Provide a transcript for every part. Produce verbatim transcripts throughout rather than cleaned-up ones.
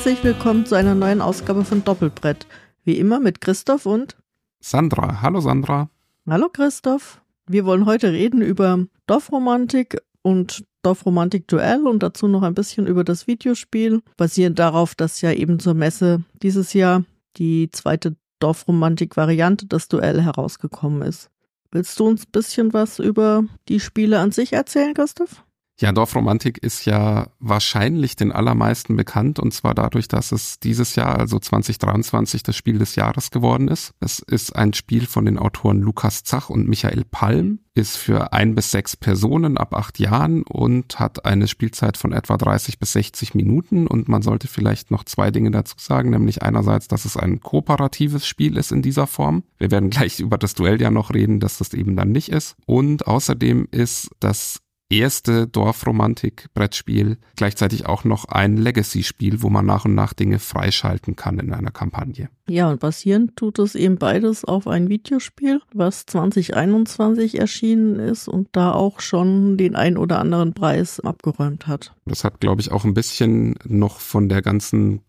Herzlich willkommen zu einer neuen Ausgabe von Doppelbrett. Wie immer mit Christoph und Sandra. Hallo Sandra. Hallo Christoph. Wir wollen heute reden über Dorfromantik und Dorfromantik-Duell und dazu noch ein bisschen über das Videospiel, basierend darauf, dass ja eben zur Messe dieses Jahr die zweite Dorfromantik-Variante, das Duell, herausgekommen ist. Willst du uns ein bisschen was über die Spiele an sich erzählen, Christoph? Ja, Dorfromantik ist ja wahrscheinlich den allermeisten bekannt, und zwar dadurch, dass es dieses Jahr, also zwanzig dreiundzwanzig, das Spiel des Jahres geworden ist. Es ist ein Spiel von den Autoren Lukas Zach und Michael Palm, ist für ein bis sechs Personen ab acht Jahren und hat eine Spielzeit von etwa dreißig bis sechzig Minuten. Und man sollte vielleicht noch zwei Dinge dazu sagen, nämlich einerseits, dass es ein kooperatives Spiel ist in dieser Form. Wir werden gleich über das Duell ja noch reden, dass das eben dann nicht ist. Und außerdem ist das erste Dorfromantik-Brettspiel gleichzeitig auch noch ein Legacy-Spiel, wo man nach und nach Dinge freischalten kann in einer Kampagne. Ja, und basierend tut es eben beides auf ein Videospiel, was zwanzig einundzwanzig erschienen ist und da auch schon den ein oder anderen Preis abgeräumt hat. Das hat, glaube ich, auch ein bisschen noch von der ganzen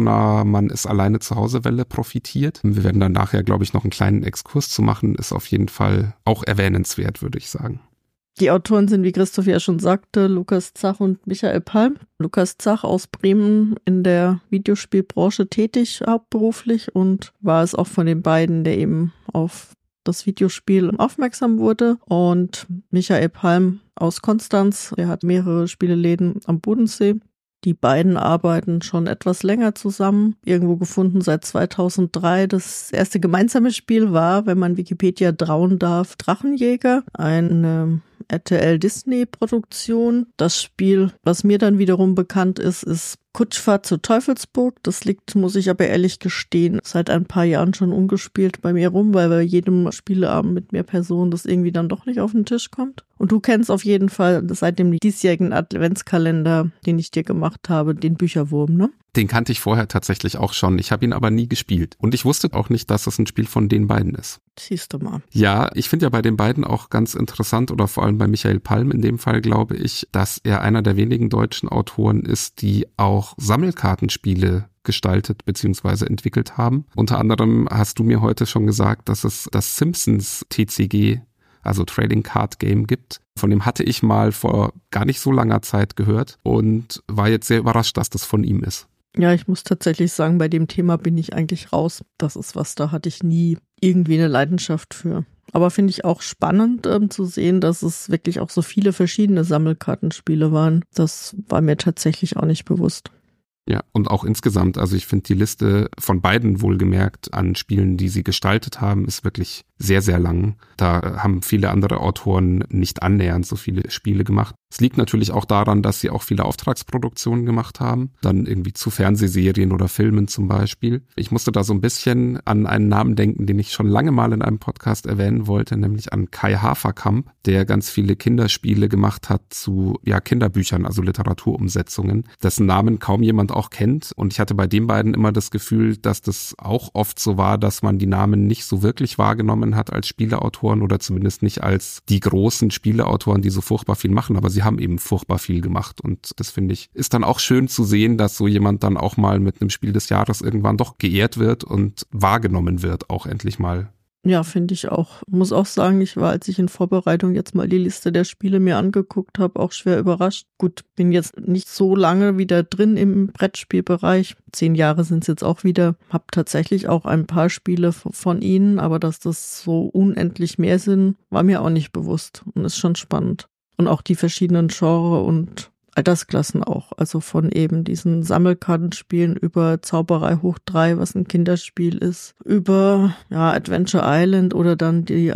Corona-Man-ist-alleine-zu-Hause-Welle profitiert. Wir werden dann nachher, glaube ich, noch einen kleinen Exkurs zu machen. Ist auf jeden Fall auch erwähnenswert, würde ich sagen. Die Autoren sind, wie Christoph ja schon sagte, Lukas Zach und Michael Palm. Lukas Zach aus Bremen in der Videospielbranche tätig hauptberuflich und war es auch von den beiden, der eben auf das Videospiel aufmerksam wurde. Und Michael Palm aus Konstanz, der hat mehrere Spieleläden am Bodensee. Die beiden arbeiten schon etwas länger zusammen, irgendwo gefunden seit zweitausenddrei. Das erste gemeinsame Spiel war, wenn man Wikipedia trauen darf, Drachenjäger, eine R T L-Disney-Produktion. Das Spiel, was mir dann wiederum bekannt ist, ist Kutschfahrt zur Teufelsburg. Das liegt, muss ich aber ehrlich gestehen, seit ein paar Jahren schon ungespielt bei mir rum, weil bei jedem Spieleabend mit mehr Personen das irgendwie dann doch nicht auf den Tisch kommt. Und du kennst auf jeden Fall seit dem diesjährigen Adventskalender, den ich dir gemacht habe, den Bücherwurm, ne? Den kannte ich vorher tatsächlich auch schon. Ich habe ihn aber nie gespielt. Und ich wusste auch nicht, dass es ein Spiel von den beiden ist. Siehst du mal. Ja, ich finde ja bei den beiden auch ganz interessant, oder vor allem bei Michael Palm in dem Fall, glaube ich, dass er einer der wenigen deutschen Autoren ist, die auch Sammelkartenspiele gestaltet bzw. entwickelt haben. Unter anderem hast du mir heute schon gesagt, dass es das Simpsons T C G, also Trading Card Game, gibt. Von dem hatte ich mal vor gar nicht so langer Zeit gehört und war jetzt sehr überrascht, dass das von ihm ist. Ja, ich muss tatsächlich sagen, bei dem Thema bin ich eigentlich raus. Das ist was, da hatte ich nie irgendwie eine Leidenschaft für. Aber finde ich auch spannend ähm, zu sehen, dass es wirklich auch so viele verschiedene Sammelkartenspiele waren. Das war mir tatsächlich auch nicht bewusst. Ja, und auch insgesamt, also ich finde die Liste von beiden wohlgemerkt an Spielen, die sie gestaltet haben, ist wirklich sehr, sehr lang. Da haben viele andere Autoren nicht annähernd so viele Spiele gemacht. Es liegt natürlich auch daran, dass sie auch viele Auftragsproduktionen gemacht haben, dann irgendwie zu Fernsehserien oder Filmen zum Beispiel. Ich musste da so ein bisschen an einen Namen denken, den ich schon lange mal in einem Podcast erwähnen wollte, nämlich an Kai Haferkamp, der ganz viele Kinderspiele gemacht hat zu ja Kinderbüchern, also Literaturumsetzungen, dessen Namen kaum jemand auch kennt. Und ich hatte bei den beiden immer das Gefühl, dass das auch oft so war, dass man die Namen nicht so wirklich wahrgenommen hat als Spieleautoren oder zumindest nicht als die großen Spieleautoren, die so furchtbar viel machen, aber sie haben eben furchtbar viel gemacht und das finde ich, ist dann auch schön zu sehen, dass so jemand dann auch mal mit einem Spiel des Jahres irgendwann doch geehrt wird und wahrgenommen wird, auch endlich mal. Ja, finde ich auch. Muss auch sagen, ich war, als ich in Vorbereitung jetzt mal die Liste der Spiele mir angeguckt habe, auch schwer überrascht. Gut, bin jetzt nicht so lange wieder drin im Brettspielbereich. Zehn Jahre sind es jetzt auch wieder. Hab tatsächlich auch ein paar Spiele von ihnen, aber dass das so unendlich mehr sind, war mir auch nicht bewusst und ist schon spannend. Und auch die verschiedenen Genre und Altersklassen auch. Also von eben diesen Sammelkartenspielen über Zauberei hoch drei, was ein Kinderspiel ist, über ja Adventure Island oder dann die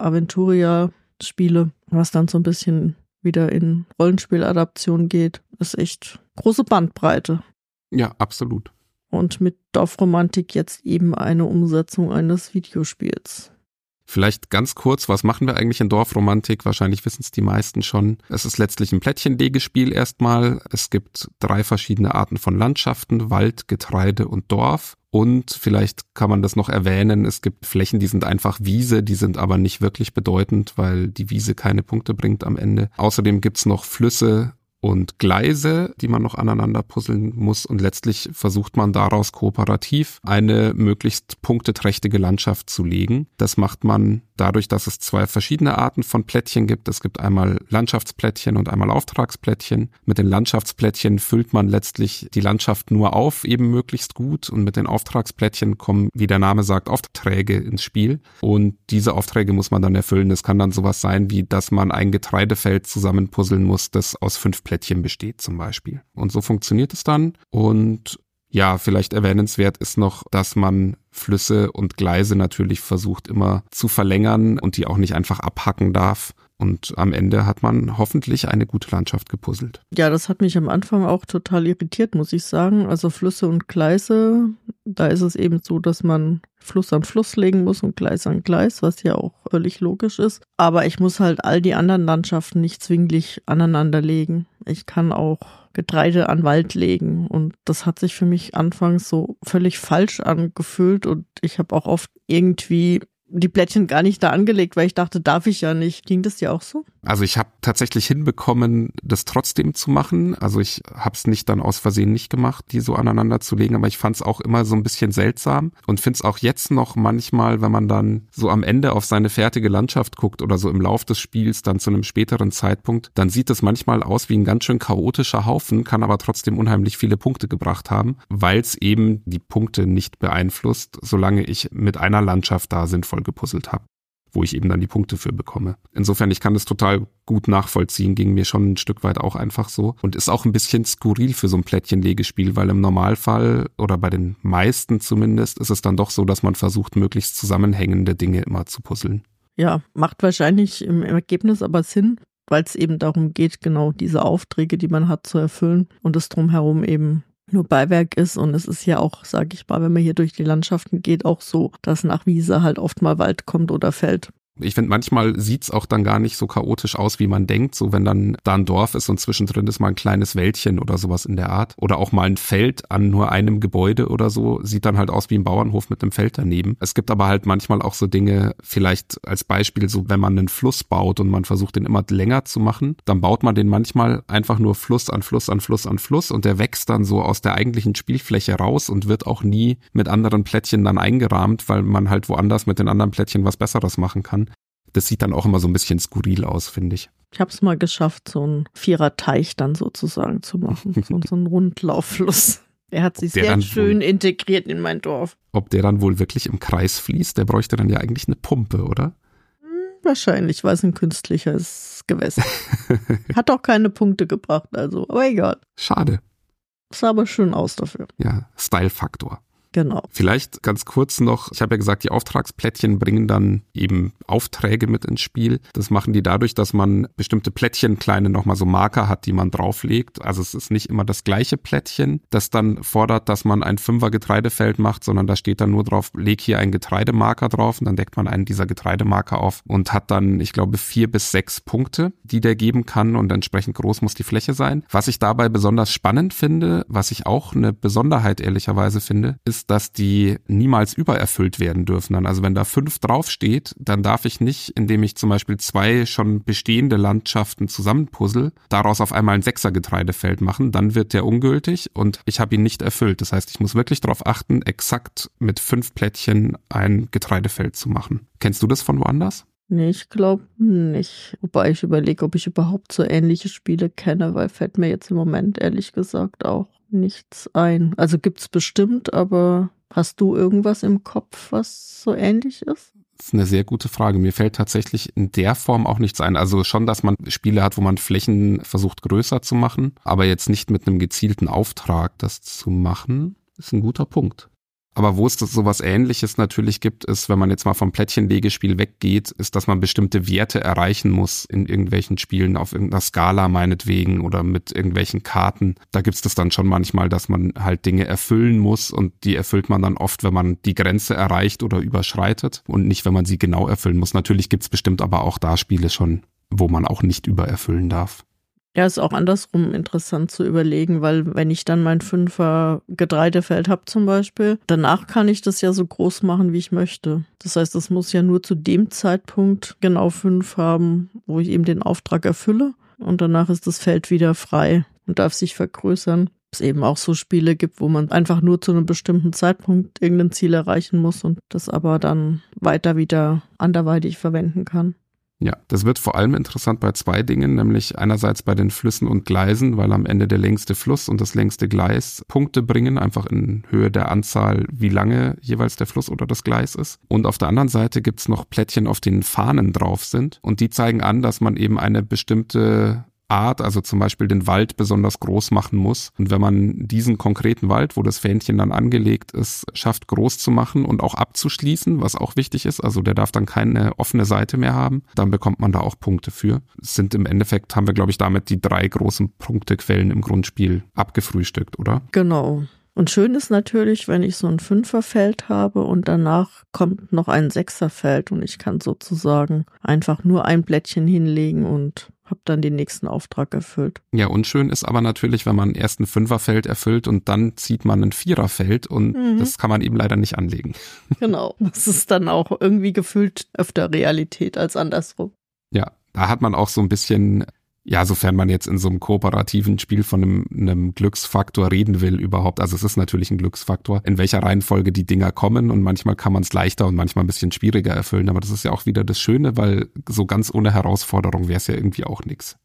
Aventuria-Spiele, was dann so ein bisschen wieder in Rollenspieladaption geht. Ist echt große Bandbreite. Ja, absolut. Und mit Dorfromantik jetzt eben eine Umsetzung eines Videospiels. Vielleicht ganz kurz, was machen wir eigentlich in Dorfromantik? Wahrscheinlich wissen es die meisten schon. Es ist letztlich ein Plättchenlegespiel erstmal. Es gibt drei verschiedene Arten von Landschaften, Wald, Getreide und Dorf. Und vielleicht kann man das noch erwähnen, es gibt Flächen, die sind einfach Wiese, die sind aber nicht wirklich bedeutend, weil die Wiese keine Punkte bringt am Ende. Außerdem gibt's noch Flüsse und Gleise, die man noch aneinander puzzeln muss. Und letztlich versucht man daraus kooperativ eine möglichst punkteträchtige Landschaft zu legen. Das macht man dadurch, dass es zwei verschiedene Arten von Plättchen gibt. Es gibt einmal Landschaftsplättchen und einmal Auftragsplättchen. Mit den Landschaftsplättchen füllt man letztlich die Landschaft nur auf, eben möglichst gut. Und mit den Auftragsplättchen kommen, wie der Name sagt, Aufträge ins Spiel. Und diese Aufträge muss man dann erfüllen. Das kann dann sowas sein, wie dass man ein Getreidefeld zusammenpuzzeln muss, das aus fünf Plättchen besteht zum Beispiel. Und so funktioniert es dann. Und ja, vielleicht erwähnenswert ist noch, dass man Flüsse und Gleise natürlich versucht immer zu verlängern und die auch nicht einfach abhacken darf. Und am Ende hat man hoffentlich eine gute Landschaft gepuzzelt. Ja, das hat mich am Anfang auch total irritiert, muss ich sagen. Also Flüsse und Gleise, da ist es eben so, dass man Fluss an Fluss legen muss und Gleis an Gleis, was ja auch völlig logisch ist. Aber ich muss halt all die anderen Landschaften nicht zwinglich aneinander legen. Ich kann auch Getreide an Wald legen und das hat sich für mich anfangs so völlig falsch angefühlt und ich habe auch oft irgendwie die Plättchen gar nicht da angelegt, weil ich dachte, darf ich ja nicht. Ging das dir auch so? Also ich habe tatsächlich hinbekommen, das trotzdem zu machen. Also ich habe es nicht dann aus Versehen nicht gemacht, die so aneinander zu legen, aber ich fand es auch immer so ein bisschen seltsam und finde es auch jetzt noch manchmal, wenn man dann so am Ende auf seine fertige Landschaft guckt oder so im Lauf des Spiels dann zu einem späteren Zeitpunkt, dann sieht es manchmal aus wie ein ganz schön chaotischer Haufen, kann aber trotzdem unheimlich viele Punkte gebracht haben, weil es eben die Punkte nicht beeinflusst, solange ich mit einer Landschaft da sinnvoll gepuzzelt habe, wo ich eben dann die Punkte für bekomme. Insofern, ich kann das total gut nachvollziehen, ging mir schon ein Stück weit auch einfach so und ist auch ein bisschen skurril für so ein Plättchenlegespiel, weil im Normalfall oder bei den meisten zumindest ist es dann doch so, dass man versucht, möglichst zusammenhängende Dinge immer zu puzzeln. Ja, macht wahrscheinlich im Ergebnis aber Sinn, weil es eben darum geht, genau diese Aufträge, die man hat, zu erfüllen und es drumherum eben nur Beiwerk ist und es ist ja auch, sage ich mal, wenn man hier durch die Landschaften geht, auch so, dass nach Wiese halt oft mal Wald kommt oder Feld. Ich finde, manchmal sieht's auch dann gar nicht so chaotisch aus, wie man denkt. So, wenn dann da ein Dorf ist und zwischendrin ist mal ein kleines Wäldchen oder sowas in der Art. Oder auch mal ein Feld an nur einem Gebäude oder so, sieht dann halt aus wie ein Bauernhof mit einem Feld daneben. Es gibt aber halt manchmal auch so Dinge, vielleicht als Beispiel so, wenn man einen Fluss baut und man versucht, den immer länger zu machen, dann baut man den manchmal einfach nur Fluss an Fluss an Fluss an Fluss und der wächst dann so aus der eigentlichen Spielfläche raus und wird auch nie mit anderen Plättchen dann eingerahmt, weil man halt woanders mit den anderen Plättchen was Besseres machen kann. Das sieht dann auch immer so ein bisschen skurril aus, finde ich. Ich habe es mal geschafft, so einen Viererteich dann sozusagen zu machen. So, so einen Rundlauffluss. Der hat sich sehr schön wohl integriert in mein Dorf. Ob der dann wohl wirklich im Kreis fließt? Der bräuchte dann ja eigentlich eine Pumpe, oder? Hm, wahrscheinlich, weil es ein künstliches Gewässer. Hat auch keine Punkte gebracht, also, aber egal. Schade. Sah aber schön aus dafür. Ja, Style-Faktor. Genau. Vielleicht ganz kurz noch, ich habe ja gesagt, die Auftragsplättchen bringen dann eben Aufträge mit ins Spiel. Das machen die dadurch, dass man bestimmte Plättchen, kleine nochmal so Marker hat, die man drauflegt. Also es ist nicht immer das gleiche Plättchen, das dann fordert, dass man ein Fünfer Getreidefeld macht, sondern da steht dann nur drauf, leg hier einen Getreidemarker drauf und dann deckt man einen dieser Getreidemarker auf und hat dann, ich glaube, vier bis sechs Punkte, die der geben kann und entsprechend groß muss die Fläche sein. Was ich dabei besonders spannend finde, was ich auch eine Besonderheit ehrlicherweise finde, ist, dass die niemals übererfüllt werden dürfen. Dann, also wenn da fünf draufsteht, dann darf ich nicht, indem ich zum Beispiel zwei schon bestehende Landschaften zusammenpuzzle, daraus auf einmal ein Sechser-Getreidefeld machen, dann wird der ungültig und ich habe ihn nicht erfüllt. Das heißt, ich muss wirklich darauf achten, exakt mit fünf Plättchen ein Getreidefeld zu machen. Kennst du das von woanders? Nee, ich glaube nicht. Wobei ich überlege, ob ich überhaupt so ähnliche Spiele kenne, weil fällt mir jetzt im Moment ehrlich gesagt auch nichts ein. Also gibt's bestimmt, aber hast du irgendwas im Kopf, was so ähnlich ist? Das ist eine sehr gute Frage. Mir fällt tatsächlich in der Form auch nichts ein. Also schon, dass man Spiele hat, wo man Flächen versucht größer zu machen, aber jetzt nicht mit einem gezielten Auftrag das zu machen, ist ein guter Punkt. Aber wo es das sowas Ähnliches natürlich gibt, ist, wenn man jetzt mal vom Plättchenlegespiel weggeht, ist, dass man bestimmte Werte erreichen muss in irgendwelchen Spielen, auf irgendeiner Skala meinetwegen oder mit irgendwelchen Karten. Da gibt's das dann schon manchmal, dass man halt Dinge erfüllen muss und die erfüllt man dann oft, wenn man die Grenze erreicht oder überschreitet und nicht, wenn man sie genau erfüllen muss. Natürlich gibt's bestimmt aber auch da Spiele schon, wo man auch nicht übererfüllen darf. Ja, ist auch andersrum interessant zu überlegen, weil wenn ich dann mein Fünfer Getreidefeld habe zum Beispiel, danach kann ich das ja so groß machen, wie ich möchte. Das heißt, es muss ja nur zu dem Zeitpunkt genau fünf haben, wo ich eben den Auftrag erfülle. und danach ist das Feld wieder frei und darf sich vergrößern. Es eben auch so Spiele gibt, wo man einfach nur zu einem bestimmten Zeitpunkt irgendein Ziel erreichen muss und das aber dann weiter wieder anderweitig verwenden kann. Ja, das wird vor allem interessant bei zwei Dingen, nämlich einerseits bei den Flüssen und Gleisen, weil am Ende der längste Fluss und das längste Gleis Punkte bringen, einfach in Höhe der Anzahl, wie lange jeweils der Fluss oder das Gleis ist. Und auf der anderen Seite gibt's noch Plättchen, auf denen Fahnen drauf sind und die zeigen an, dass man eben eine bestimmte Art, also zum Beispiel den Wald besonders groß machen muss. Und wenn man diesen konkreten Wald, wo das Fähnchen dann angelegt ist, schafft groß zu machen und auch abzuschließen, was auch wichtig ist, also der darf dann keine offene Seite mehr haben, dann bekommt man da auch Punkte für. Es sind im Endeffekt, haben wir glaube ich damit die drei großen Punktequellen im Grundspiel abgefrühstückt, oder? Genau. Und schön ist natürlich, wenn ich so ein Fünferfeld habe und danach kommt noch ein Sechserfeld und ich kann sozusagen einfach nur ein Blättchen hinlegen und habe dann den nächsten Auftrag erfüllt. Ja, unschön ist aber natürlich, wenn man erst ein Fünferfeld erfüllt und dann zieht man ein Viererfeld und mhm. das kann man eben leider nicht anlegen. Genau, das ist dann auch irgendwie gefühlt öfter Realität als andersrum. Ja, da hat man auch so ein bisschen... Ja, sofern man jetzt in so einem kooperativen Spiel von einem, einem Glücksfaktor reden will überhaupt. Also es ist natürlich ein Glücksfaktor, in welcher Reihenfolge die Dinger kommen und manchmal kann man es leichter und manchmal ein bisschen schwieriger erfüllen. Aber das ist ja auch wieder das Schöne, weil so ganz ohne Herausforderung wäre es ja irgendwie auch nichts.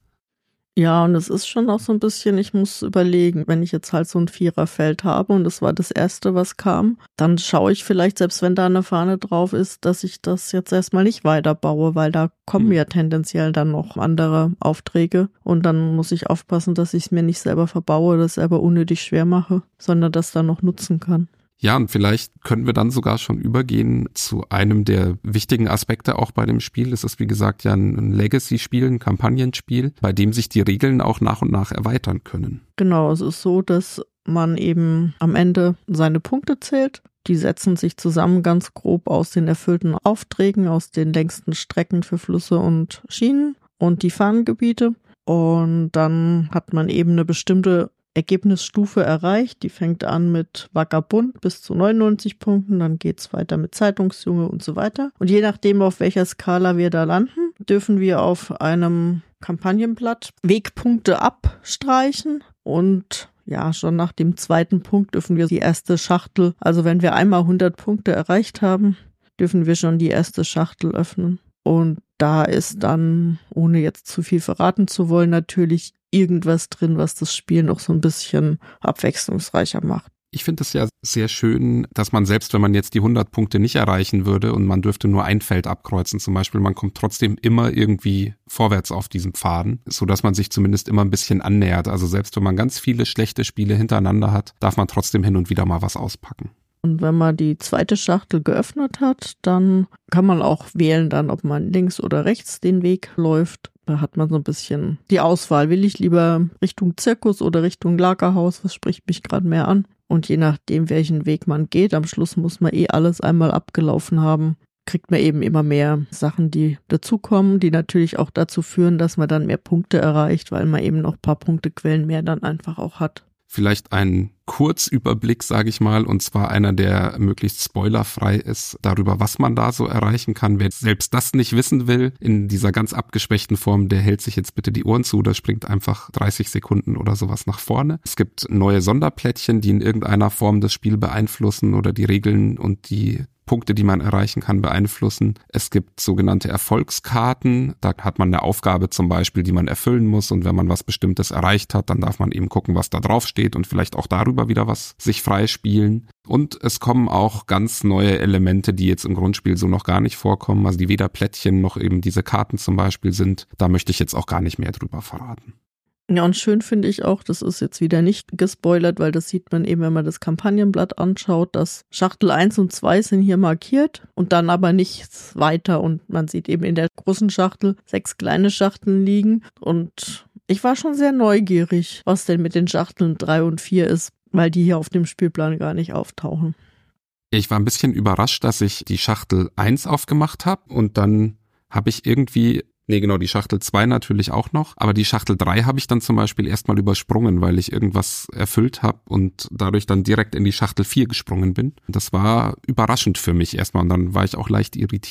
Ja, und es ist schon auch so ein bisschen, ich muss überlegen, wenn ich jetzt halt so ein Viererfeld habe und das war das erste, was kam, dann schaue ich vielleicht, selbst wenn da eine Fahne drauf ist, dass ich das jetzt erstmal nicht weiterbaue, weil da kommen mhm. ja tendenziell dann noch andere Aufträge und dann muss ich aufpassen, dass ich es mir nicht selber verbaue, das selber unnötig schwer mache, sondern das dann noch nutzen kann. Ja, und vielleicht können wir dann sogar schon übergehen zu einem der wichtigen Aspekte auch bei dem Spiel. Es ist, wie gesagt, ja ein Legacy-Spiel, ein Kampagnenspiel, bei dem sich die Regeln auch nach und nach erweitern können. Genau, es ist so, dass man eben am Ende seine Punkte zählt. Die setzen sich zusammen ganz grob aus den erfüllten Aufträgen, aus den längsten Strecken für Flüsse und Schienen und die Fahnengebiete. Und dann hat man eben eine bestimmte Ergebnisstufe erreicht. Die fängt an mit Vagabund bis zu neunundneunzig Punkten, dann geht's weiter mit Zeitungsjunge und so weiter. Und je nachdem, auf welcher Skala wir da landen, dürfen wir auf einem Kampagnenblatt Wegpunkte abstreichen und ja, schon nach dem zweiten Punkt dürfen wir die erste Schachtel, also wenn wir einmal hundert Punkte erreicht haben, dürfen wir schon die erste Schachtel öffnen. Und da ist dann, ohne jetzt zu viel verraten zu wollen, natürlich irgendwas drin, was das Spiel noch so ein bisschen abwechslungsreicher macht. Ich finde es ja sehr schön, dass man selbst, wenn man jetzt die hundert Punkte nicht erreichen würde und man dürfte nur ein Feld abkreuzen zum Beispiel, man kommt trotzdem immer irgendwie vorwärts auf diesem Pfaden, so dass man sich zumindest immer ein bisschen annähert. Also selbst wenn man ganz viele schlechte Spiele hintereinander hat, darf man trotzdem hin und wieder mal was auspacken. Und wenn man die zweite Schachtel geöffnet hat, dann kann man auch wählen dann, ob man links oder rechts den Weg läuft. Da hat man so ein bisschen die Auswahl. Will ich lieber Richtung Zirkus oder Richtung Lagerhaus? Was spricht mich gerade mehr an? Und je nachdem, welchen Weg man geht, am Schluss muss man eh alles einmal abgelaufen haben, kriegt man eben immer mehr Sachen, die dazukommen, die natürlich auch dazu führen, dass man dann mehr Punkte erreicht, weil man eben noch ein paar Punktequellen mehr dann einfach auch hat. Vielleicht ein Kurzüberblick, sage ich mal, und zwar einer, der möglichst spoilerfrei ist, darüber, was man da so erreichen kann. Wer selbst das nicht wissen will, in dieser ganz abgeschwächten Form, der hält sich jetzt bitte die Ohren zu, da springt einfach dreißig Sekunden oder sowas nach vorne. Es gibt neue Sonderplättchen, die in irgendeiner Form das Spiel beeinflussen oder die Regeln und die Punkte, die man erreichen kann, beeinflussen. Es gibt sogenannte Erfolgskarten. Da hat man eine Aufgabe zum Beispiel, die man erfüllen muss. Und wenn man was Bestimmtes erreicht hat, dann darf man eben gucken, was da drauf steht und vielleicht auch darüber wieder was sich freispielen. Und es kommen auch ganz neue Elemente, die jetzt im Grundspiel so noch gar nicht vorkommen. Also die weder Plättchen noch eben diese Karten zum Beispiel sind. Da möchte ich jetzt auch gar nicht mehr drüber verraten. Ja, und schön finde ich auch, das ist jetzt wieder nicht gespoilert, weil das sieht man eben, wenn man das Kampagnenblatt anschaut, dass Schachtel eins und zwei sind hier markiert und dann aber nichts weiter und man sieht eben in der großen Schachtel sechs kleine Schachteln liegen und ich war schon sehr neugierig, was denn mit den Schachteln drei und vier ist, weil die hier auf dem Spielplan gar nicht auftauchen. Ich war ein bisschen überrascht, dass ich die Schachtel eins aufgemacht habe und dann habe ich irgendwie Nee, genau, die Schachtel zwei natürlich auch noch, aber die Schachtel drei habe ich dann zum Beispiel erstmal übersprungen, weil ich irgendwas erfüllt habe und dadurch dann direkt in die Schachtel vier gesprungen bin. Das war überraschend für mich erstmal und dann war ich auch leicht irritiert.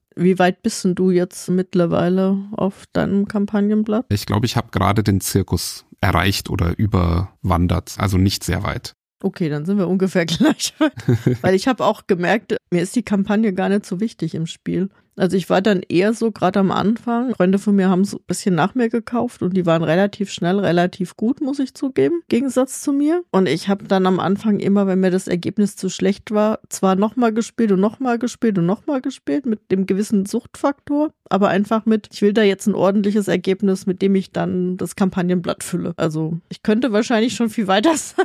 Wie weit bist denn du jetzt mittlerweile auf deinem Kampagnenblatt? Ich glaube, ich habe gerade den Zirkus erreicht oder überwandert, also nicht sehr weit. Okay, dann sind wir ungefähr gleich. Weil ich habe auch gemerkt, mir ist die Kampagne gar nicht so wichtig im Spiel. Also ich war dann eher so, gerade am Anfang, Freunde von mir haben so ein bisschen nach mir gekauft und die waren relativ schnell, relativ gut, muss ich zugeben, im Gegensatz zu mir. Und ich habe dann am Anfang immer, wenn mir das Ergebnis zu schlecht war, zwar nochmal gespielt und nochmal gespielt und nochmal gespielt mit dem gewissen Suchtfaktor, aber einfach mit, ich will da jetzt ein ordentliches Ergebnis, mit dem ich dann das Kampagnenblatt fülle. Also ich könnte wahrscheinlich schon viel weiter sein.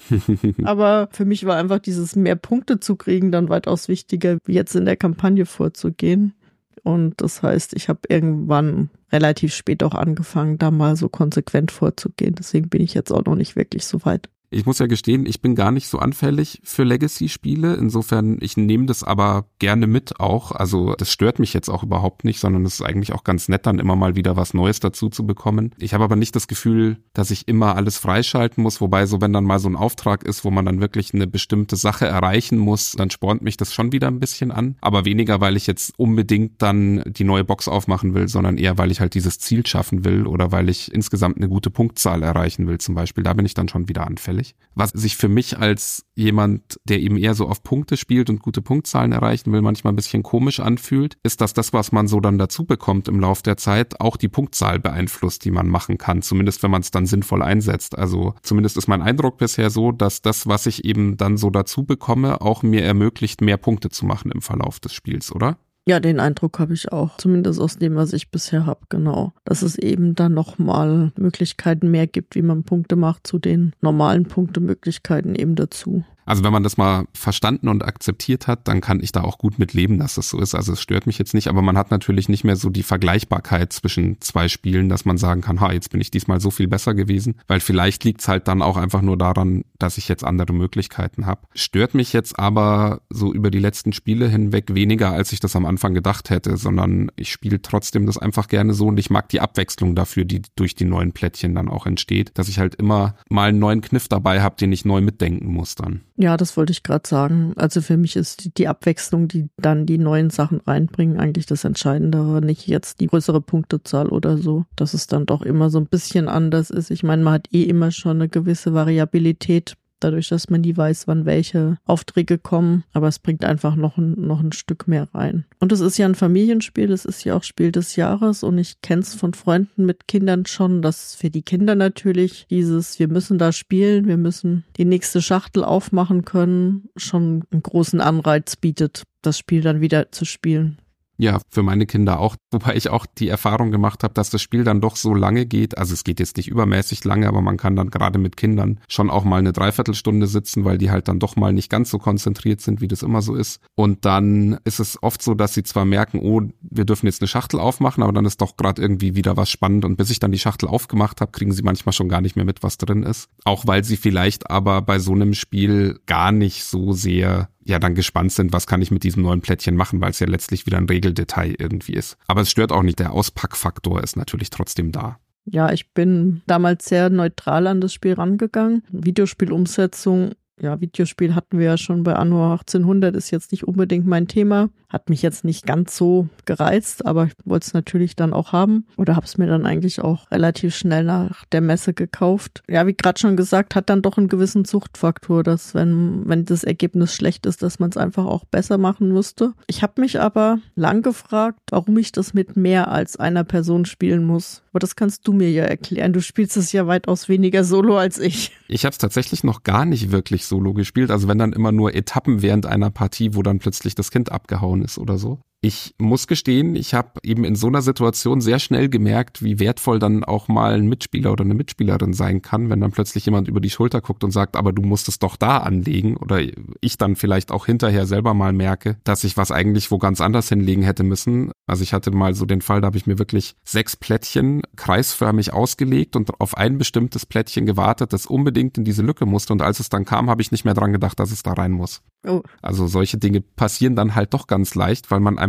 Aber für mich war einfach dieses mehr Punkte zu kriegen dann weitaus wichtiger, wie jetzt in der Kampagne vorzugehen. Und das heißt, ich habe irgendwann relativ spät auch angefangen, da mal so konsequent vorzugehen. Deswegen bin ich jetzt auch noch nicht wirklich so weit. Ich muss ja gestehen, ich bin gar nicht so anfällig für Legacy-Spiele. Insofern, ich nehme das aber gerne mit auch. Also das stört mich jetzt auch überhaupt nicht, sondern es ist eigentlich auch ganz nett, dann immer mal wieder was Neues dazu zu bekommen. Ich habe aber nicht das Gefühl, dass ich immer alles freischalten muss. Wobei, so wenn dann mal so ein Auftrag ist, wo man dann wirklich eine bestimmte Sache erreichen muss, dann spornt mich das schon wieder ein bisschen an. Aber weniger, weil ich jetzt unbedingt dann die neue Box aufmachen will, sondern eher, weil ich halt dieses Ziel schaffen will oder weil ich insgesamt eine gute Punktzahl erreichen will zum Beispiel. Da bin ich dann schon wieder anfällig. Was sich für mich als jemand, der eben eher so auf Punkte spielt und gute Punktzahlen erreichen will, manchmal ein bisschen komisch anfühlt, ist, dass das, was man so dann dazu bekommt im Lauf der Zeit, auch die Punktzahl beeinflusst, die man machen kann, zumindest wenn man es dann sinnvoll einsetzt. Also zumindest ist mein Eindruck bisher so, dass das, was ich eben dann so dazu bekomme, auch mir ermöglicht, mehr Punkte zu machen im Verlauf des Spiels, oder? Ja, den Eindruck habe ich auch, zumindest aus dem, was ich bisher habe, genau. Dass es eben dann nochmal Möglichkeiten mehr gibt, wie man Punkte macht, zu den normalen Punktemöglichkeiten eben dazu. Also wenn man das mal verstanden und akzeptiert hat, dann kann ich da auch gut mit leben, dass das so ist. Also es stört mich jetzt nicht, aber man hat natürlich nicht mehr so die Vergleichbarkeit zwischen zwei Spielen, dass man sagen kann, ha, jetzt bin ich diesmal so viel besser gewesen, weil vielleicht liegt es halt dann auch einfach nur daran, dass ich jetzt andere Möglichkeiten habe. Stört mich jetzt aber so über die letzten Spiele hinweg weniger, als ich das am Anfang gedacht hätte, sondern ich spiele trotzdem das einfach gerne so und ich mag die Abwechslung dafür, die durch die neuen Plättchen dann auch entsteht, dass ich halt immer mal einen neuen Kniff dabei habe, den ich neu mitdenken muss dann. Ja, das wollte ich gerade sagen. Also für mich ist die, die Abwechslung, die dann die neuen Sachen reinbringen, eigentlich das Entscheidendere. Nicht jetzt die größere Punktezahl oder so, dass es dann doch immer so ein bisschen anders ist. Ich meine, man hat eh immer schon eine gewisse Variabilität, dadurch, dass man nie weiß, wann welche Aufträge kommen. Aber es bringt einfach noch ein, noch ein Stück mehr rein. Und es ist ja ein Familienspiel, es ist ja auch Spiel des Jahres und ich kenne es von Freunden mit Kindern schon, dass für die Kinder natürlich dieses, wir müssen da spielen, wir müssen die nächste Schachtel aufmachen können, schon einen großen Anreiz bietet, das Spiel dann wieder zu spielen. Ja, für meine Kinder auch, wobei ich auch die Erfahrung gemacht habe, dass das Spiel dann doch so lange geht, also es geht jetzt nicht übermäßig lange, aber man kann dann gerade mit Kindern schon auch mal eine Dreiviertelstunde sitzen, weil die halt dann doch mal nicht ganz so konzentriert sind, wie das immer so ist. Und dann ist es oft so, dass sie zwar merken, oh, wir dürfen jetzt eine Schachtel aufmachen, aber dann ist doch gerade irgendwie wieder was spannend und bis ich dann die Schachtel aufgemacht habe, kriegen sie manchmal schon gar nicht mehr mit, was drin ist. Auch weil sie vielleicht aber bei so einem Spiel gar nicht so sehr ja dann gespannt sind, was kann ich mit diesem neuen Plättchen machen, weil es ja letztlich wieder ein Regeldetail irgendwie ist. Aber es stört auch nicht, der Auspackfaktor ist natürlich trotzdem da. Ja, ich bin damals sehr neutral an das Spiel rangegangen. Videospielumsetzung, ja, Videospiel hatten wir ja schon bei Anno achtzehnhundert, ist jetzt nicht unbedingt mein Thema. Hat mich jetzt nicht ganz so gereizt, aber ich wollte es natürlich dann auch haben oder habe es mir dann eigentlich auch relativ schnell nach der Messe gekauft. Ja, wie gerade schon gesagt, hat dann doch einen gewissen Suchtfaktor, dass wenn wenn das Ergebnis schlecht ist, dass man es einfach auch besser machen müsste. Ich habe mich aber lang gefragt, warum ich das mit mehr als einer Person spielen muss. Aber das kannst du mir ja erklären. Du spielst es ja weitaus weniger solo als ich. Ich habe es tatsächlich noch gar nicht wirklich solo gespielt. Also wenn dann immer nur Etappen während einer Partie, wo dann plötzlich das Kind abgehauen ist oder so. Ich muss gestehen, ich habe eben in so einer Situation sehr schnell gemerkt, wie wertvoll dann auch mal ein Mitspieler oder eine Mitspielerin sein kann, wenn dann plötzlich jemand über die Schulter guckt und sagt, aber du musst es doch da anlegen. Oder ich dann vielleicht auch hinterher selber mal merke, dass ich was eigentlich wo ganz anders hinlegen hätte müssen. Also ich hatte mal so den Fall, da habe ich mir wirklich sechs Plättchen kreisförmig ausgelegt und auf ein bestimmtes Plättchen gewartet, das unbedingt in diese Lücke musste. Und als es dann kam, habe ich nicht mehr dran gedacht, dass es da rein muss. Oh. Also solche Dinge passieren dann halt doch ganz leicht, weil man einfach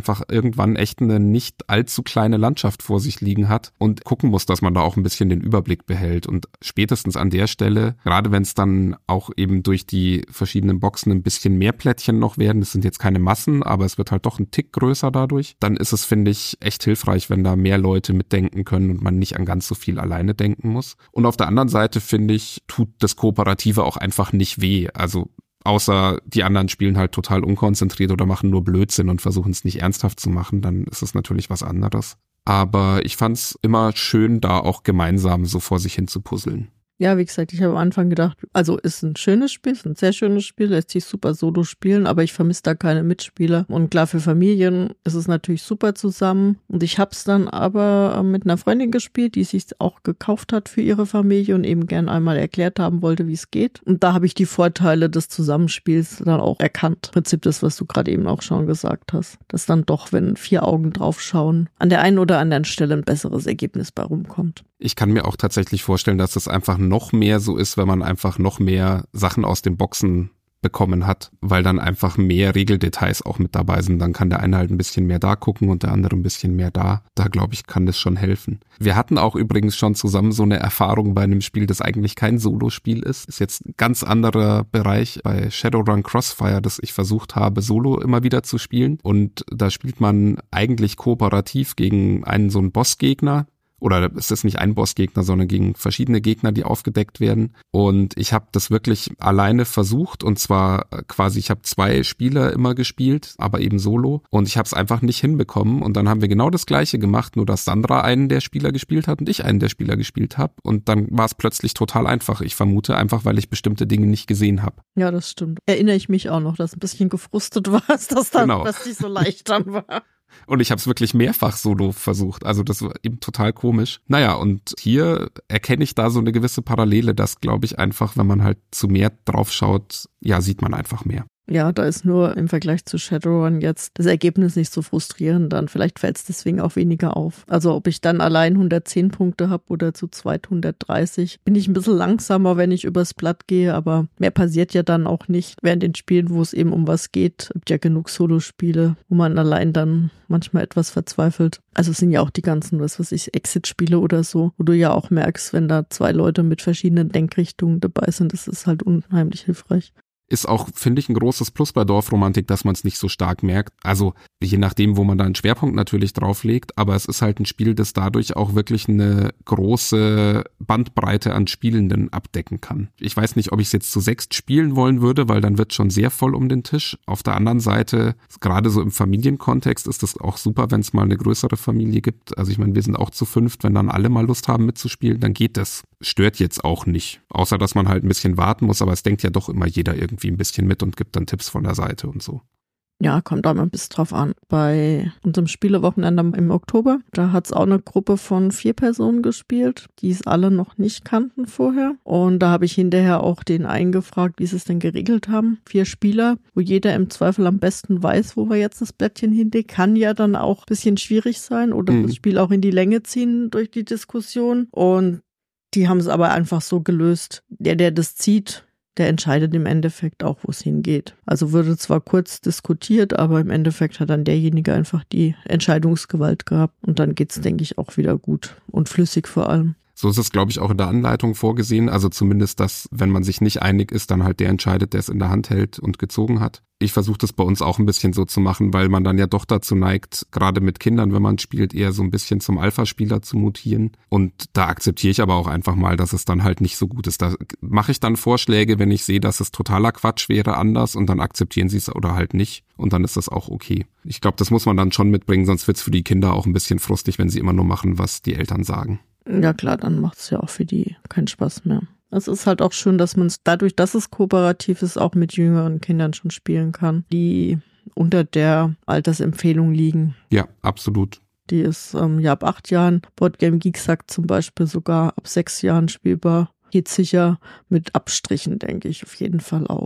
einfach irgendwann echt eine nicht allzu kleine Landschaft vor sich liegen hat und gucken muss, dass man da auch ein bisschen den Überblick behält. Und spätestens an der Stelle, gerade wenn es dann auch eben durch die verschiedenen Boxen ein bisschen mehr Plättchen noch werden, das sind jetzt keine Massen, aber es wird halt doch ein Tick größer dadurch, dann ist es, finde ich, echt hilfreich, wenn da mehr Leute mitdenken können und man nicht an ganz so viel alleine denken muss. Und auf der anderen Seite, finde ich, tut das Kooperative auch einfach nicht weh. Also außer die anderen spielen halt total unkonzentriert oder machen nur Blödsinn und versuchen es nicht ernsthaft zu machen, dann ist es natürlich was anderes. Aber ich fand's immer schön, da auch gemeinsam so vor sich hin zu puzzeln. Ja, wie gesagt, ich habe am Anfang gedacht, also ist ein schönes Spiel, ist ein sehr schönes Spiel, lässt sich super solo spielen, aber ich vermisse da keine Mitspieler. Und klar, für Familien ist es natürlich super zusammen. Und ich habe es dann aber mit einer Freundin gespielt, die sich auch gekauft hat für ihre Familie und eben gern einmal erklärt haben wollte, wie es geht. Und da habe ich die Vorteile des Zusammenspiels dann auch erkannt. Im Prinzip das, was du gerade eben auch schon gesagt hast. Dass dann doch, wenn vier Augen drauf schauen, an der einen oder anderen Stelle ein besseres Ergebnis bei rumkommt. Ich kann mir auch tatsächlich vorstellen, dass es einfach noch mehr so ist, wenn man einfach noch mehr Sachen aus den Boxen bekommen hat, weil dann einfach mehr Regeldetails auch mit dabei sind. Dann kann der eine halt ein bisschen mehr da gucken und der andere ein bisschen mehr da. Da, glaube ich, kann das schon helfen. Wir hatten auch übrigens schon zusammen so eine Erfahrung bei einem Spiel, das eigentlich kein Solo-Spiel ist. Ist jetzt ein ganz anderer Bereich bei Shadowrun Crossfire, das ich versucht habe, Solo immer wieder zu spielen. Und da spielt man eigentlich kooperativ gegen einen so einen Bossgegner. Oder es ist nicht ein Bossgegner, sondern gegen verschiedene Gegner, die aufgedeckt werden. Und ich habe das wirklich alleine versucht. Und zwar quasi, ich habe zwei Spieler immer gespielt, aber eben solo. Und ich habe es einfach nicht hinbekommen. Und dann haben wir genau das Gleiche gemacht, nur dass Sandra einen der Spieler gespielt hat und ich einen der Spieler gespielt habe. Und dann war es plötzlich total einfach. Ich vermute einfach, weil ich bestimmte Dinge nicht gesehen habe. Ja, das stimmt. Erinnere ich mich auch noch, dass ein bisschen gefrustet warst, dass dann genau. dass nicht so leicht dann war. Und ich habe es wirklich mehrfach solo versucht. Also das war eben total komisch. Naja, und hier erkenne ich da so eine gewisse Parallele, dass, glaube ich, einfach, wenn man halt zu mehr drauf schaut, ja, sieht man einfach mehr. Ja, da ist nur im Vergleich zu Shadowrun jetzt das Ergebnis nicht so frustrierend, dann vielleicht fällt es deswegen auch weniger auf. Also ob ich dann allein hundertzehn Punkte habe oder zu zweit hundertdreißig, bin ich ein bisschen langsamer, wenn ich übers Blatt gehe, aber mehr passiert ja dann auch nicht. Während den Spielen, wo es eben um was geht, gibt ja genug Solospiele, wo man allein dann manchmal etwas verzweifelt. Also es sind ja auch die ganzen, was weiß ich, Exit-Spiele oder so, wo du ja auch merkst, wenn da zwei Leute mit verschiedenen Denkrichtungen dabei sind, das ist halt unheimlich hilfreich. Ist auch, finde ich, ein großes Plus bei Dorfromantik, dass man es nicht so stark merkt. Also je nachdem, wo man da einen Schwerpunkt natürlich drauf legt, aber es ist halt ein Spiel, das dadurch auch wirklich eine große Bandbreite an Spielenden abdecken kann. Ich weiß nicht, ob ich es jetzt zu sechst spielen wollen würde, weil dann wird schon sehr voll um den Tisch. Auf der anderen Seite, gerade so im Familienkontext ist es auch super, wenn es mal eine größere Familie gibt. Also ich meine, wir sind auch zu fünft, wenn dann alle mal Lust haben mitzuspielen, dann geht das. Stört jetzt auch nicht. Außer, dass man halt ein bisschen warten muss, aber es denkt ja doch immer jeder irgendwie ein bisschen mit und gibt dann Tipps von der Seite und so. Ja, kommt auch mal ein bisschen drauf an. Bei unserem Spielewochenende im Oktober, da hat es auch eine Gruppe von vier Personen gespielt, die es alle noch nicht kannten vorher. Und da habe ich hinterher auch den eingefragt, wie sie es denn geregelt haben. Vier Spieler, wo jeder im Zweifel am besten weiß, wo wir jetzt das Blättchen hinlegen, kann ja dann auch ein bisschen schwierig sein oder mhm. das Spiel auch in die Länge ziehen durch die Diskussion. Und die haben es aber einfach so gelöst. Der, der das zieht, der entscheidet im Endeffekt auch, wo es hingeht. Also wurde zwar kurz diskutiert, aber im Endeffekt hat dann derjenige einfach die Entscheidungsgewalt gehabt. Und dann geht's, denke ich, auch wieder gut und flüssig vor allem. So ist es, glaube ich, auch in der Anleitung vorgesehen. Also zumindest, dass, wenn man sich nicht einig ist, dann halt der entscheidet, der es in der Hand hält und gezogen hat. Ich versuche das bei uns auch ein bisschen so zu machen, weil man dann ja doch dazu neigt, gerade mit Kindern, wenn man spielt, eher so ein bisschen zum Alpha-Spieler zu mutieren. Und da akzeptiere ich aber auch einfach mal, dass es dann halt nicht so gut ist. Da mache ich dann Vorschläge, wenn ich sehe, dass es totaler Quatsch wäre, anders, und dann akzeptieren sie es oder halt nicht. Und dann ist das auch okay. Ich glaube, das muss man dann schon mitbringen, sonst wird es für die Kinder auch ein bisschen frustig, wenn sie immer nur machen, was die Eltern sagen. Ja klar, dann macht es ja auch für die keinen Spaß mehr. Es ist halt auch schön, dass man es dadurch, dass es kooperativ ist, auch mit jüngeren Kindern schon spielen kann, die unter der Altersempfehlung liegen. Ja, absolut. Die ist ähm, ja ab acht Jahren. Boardgame Geek sagt zum Beispiel sogar ab sechs Jahren spielbar. Geht sicher mit Abstrichen, denke ich, auf jeden Fall auch.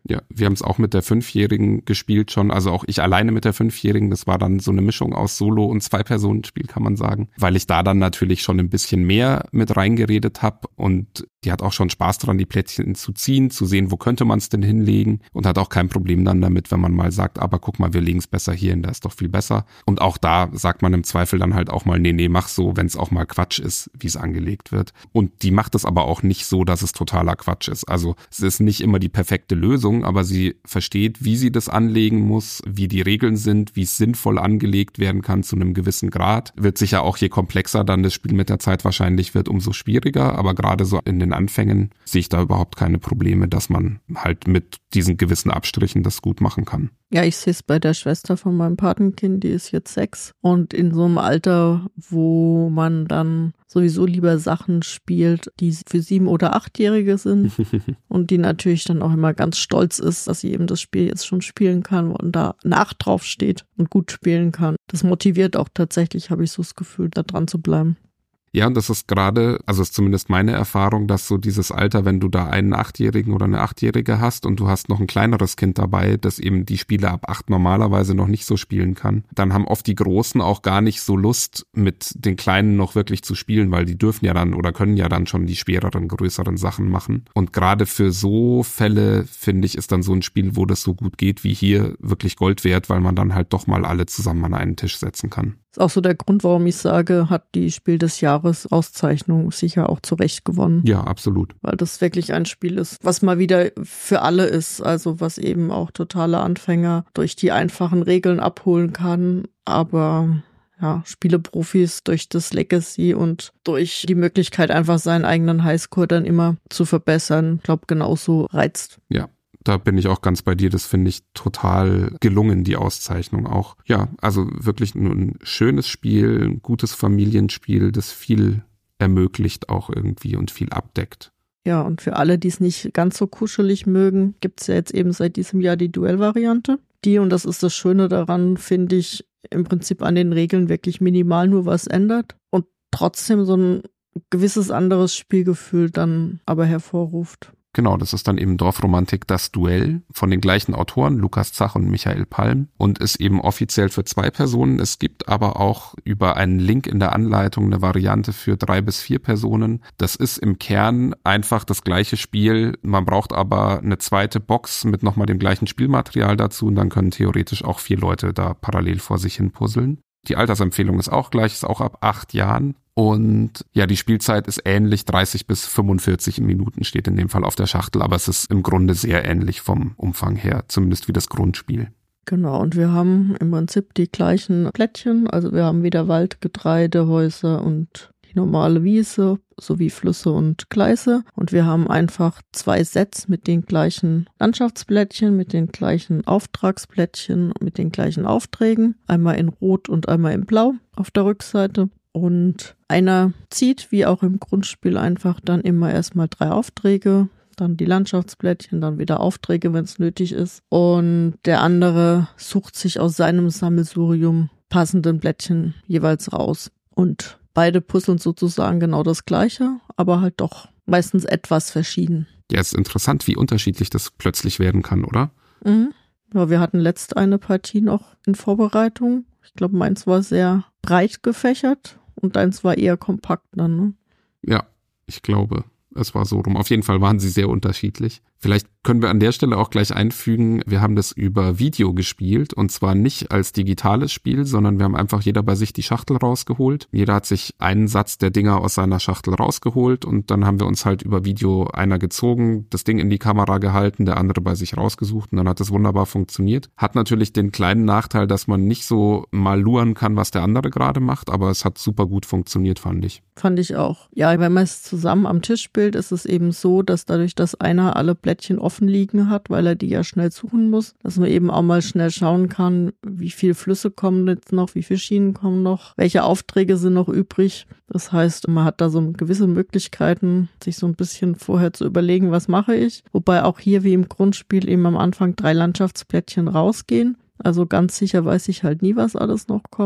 Ja, wir haben es auch mit der Fünfjährigen gespielt schon, also auch ich alleine mit der Fünfjährigen, das war dann so eine Mischung aus Solo- und Zwei-Personen-Spiel, kann man sagen, weil ich da dann natürlich schon ein bisschen mehr mit reingeredet habe und die hat auch schon Spaß dran, die Plättchen zu ziehen, zu sehen, wo könnte man es denn hinlegen und hat auch kein Problem dann damit, wenn man mal sagt, aber guck mal, wir legen es besser hier hin, da ist doch viel besser. Und auch da sagt man im Zweifel dann halt auch mal, nee, nee, mach so, wenn es auch mal Quatsch ist, wie es angelegt wird. Und die macht es aber auch nicht so, dass es totaler Quatsch ist. Also es ist nicht immer die perfekte Lösung, aber sie versteht, wie sie das anlegen muss, wie die Regeln sind, wie es sinnvoll angelegt werden kann zu einem gewissen Grad. Wird sicher auch, je komplexer dann das Spiel mit der Zeit wahrscheinlich wird, umso schwieriger, aber gerade so in den Anfängen sehe ich da überhaupt keine Probleme, dass man halt mit diesen gewissen Abstrichen das gut machen kann. Ja, ich sehe es bei der Schwester von meinem Patenkind, die ist jetzt sechs und in so einem Alter, wo man dann sowieso lieber Sachen spielt, die für sieben- oder achtjährige sind und die natürlich dann auch immer ganz stolz ist, dass sie eben das Spiel jetzt schon spielen kann und da eine acht drauf steht und gut spielen kann. Das motiviert auch tatsächlich, habe ich so das Gefühl, da dran zu bleiben. Ja, und das ist gerade, also ist zumindest meine Erfahrung, dass so dieses Alter, wenn du da einen Achtjährigen oder eine Achtjährige hast und du hast noch ein kleineres Kind dabei, das eben die Spiele ab acht normalerweise noch nicht so spielen kann, dann haben oft die Großen auch gar nicht so Lust, mit den Kleinen noch wirklich zu spielen, weil die dürfen ja dann oder können ja dann schon die schwereren, größeren Sachen machen. Und gerade für so Fälle, finde ich, ist dann so ein Spiel, wo das so gut geht wie hier, wirklich Gold wert, weil man dann halt doch mal alle zusammen an einen Tisch setzen kann. Ist auch so der Grund, warum ich sage, hat die Spiel des Jahres Auszeichnung sicher auch zurecht gewonnen. Ja, absolut. Weil das wirklich ein Spiel ist, was mal wieder für alle ist, also was eben auch totale Anfänger durch die einfachen Regeln abholen kann, aber ja, Spieleprofis durch das Legacy und durch die Möglichkeit, einfach seinen eigenen Highscore dann immer zu verbessern, ich glaube, genauso reizt. Ja. Da bin ich auch ganz bei dir, das finde ich total gelungen, die Auszeichnung auch. Ja, also wirklich ein schönes Spiel, ein gutes Familienspiel, das viel ermöglicht auch irgendwie und viel abdeckt. Ja, und für alle, die es nicht ganz so kuschelig mögen, gibt es ja jetzt eben seit diesem Jahr die Duell-Variante. Die, und das ist das Schöne daran, finde ich, im Prinzip an den Regeln wirklich minimal nur was ändert und trotzdem so ein gewisses anderes Spielgefühl dann aber hervorruft. Genau, das ist dann eben Dorfromantik, das Duell von den gleichen Autoren, Lukas Zach und Michael Palm, und ist eben offiziell für zwei Personen. Es gibt aber auch über einen Link in der Anleitung eine Variante für drei bis vier Personen. Das ist im Kern einfach das gleiche Spiel. Man braucht aber eine zweite Box mit nochmal dem gleichen Spielmaterial dazu und dann können theoretisch auch vier Leute da parallel vor sich hin puzzeln. Die Altersempfehlung ist auch gleich, ist auch ab acht Jahren. Und ja, die Spielzeit ist ähnlich, dreißig bis fünfundvierzig Minuten steht in dem Fall auf der Schachtel, aber es ist im Grunde sehr ähnlich vom Umfang her, zumindest wie das Grundspiel. Genau, und wir haben im Prinzip die gleichen Plättchen, also wir haben wieder Wald, Getreide, Häuser und die normale Wiese sowie Flüsse und Gleise und wir haben einfach zwei Sets mit den gleichen Landschaftsplättchen, mit den gleichen Auftragsplättchen, mit den gleichen Aufträgen, einmal in Rot und einmal in Blau auf der Rückseite. Und einer zieht, wie auch im Grundspiel, einfach dann immer erstmal drei Aufträge, dann die Landschaftsplättchen, dann wieder Aufträge, wenn es nötig ist. Und der andere sucht sich aus seinem Sammelsurium passenden Plättchen jeweils raus. Und beide puzzeln sozusagen genau das Gleiche, aber halt doch meistens etwas verschieden. Ja, ist interessant, wie unterschiedlich das plötzlich werden kann, oder? Mhm. Ja, wir hatten letzt eine Partie noch in Vorbereitung. Ich glaube, meins war sehr breit gefächert. Und deins war eher kompakt dann, ne? Ja, ich glaube, es war so rum. Auf jeden Fall waren sie sehr unterschiedlich. Vielleicht können wir an der Stelle auch gleich einfügen, wir haben das über Video gespielt und zwar nicht als digitales Spiel, sondern wir haben einfach jeder bei sich die Schachtel rausgeholt. Jeder hat sich einen Satz der Dinger aus seiner Schachtel rausgeholt und dann haben wir uns halt über Video einer gezogen, das Ding in die Kamera gehalten, der andere bei sich rausgesucht und dann hat es wunderbar funktioniert. Hat natürlich den kleinen Nachteil, dass man nicht so mal luren kann, was der andere gerade macht, aber es hat super gut funktioniert, fand ich. Fand ich auch. Ja, wenn man es zusammen am Tisch spielt, ist es eben so, dass dadurch, dass einer alle Blättchen offen liegen hat, weil er die ja schnell suchen muss, dass man eben auch mal schnell schauen kann, wie viele Flüsse kommen jetzt noch, wie viele Schienen kommen noch, welche Aufträge sind noch übrig. Das heißt, man hat da so gewisse Möglichkeiten, sich so ein bisschen vorher zu überlegen, was mache ich. Wobei auch hier wie im Grundspiel eben am Anfang drei Landschaftsplättchen rausgehen. Also ganz sicher weiß ich halt nie, was alles noch kommt.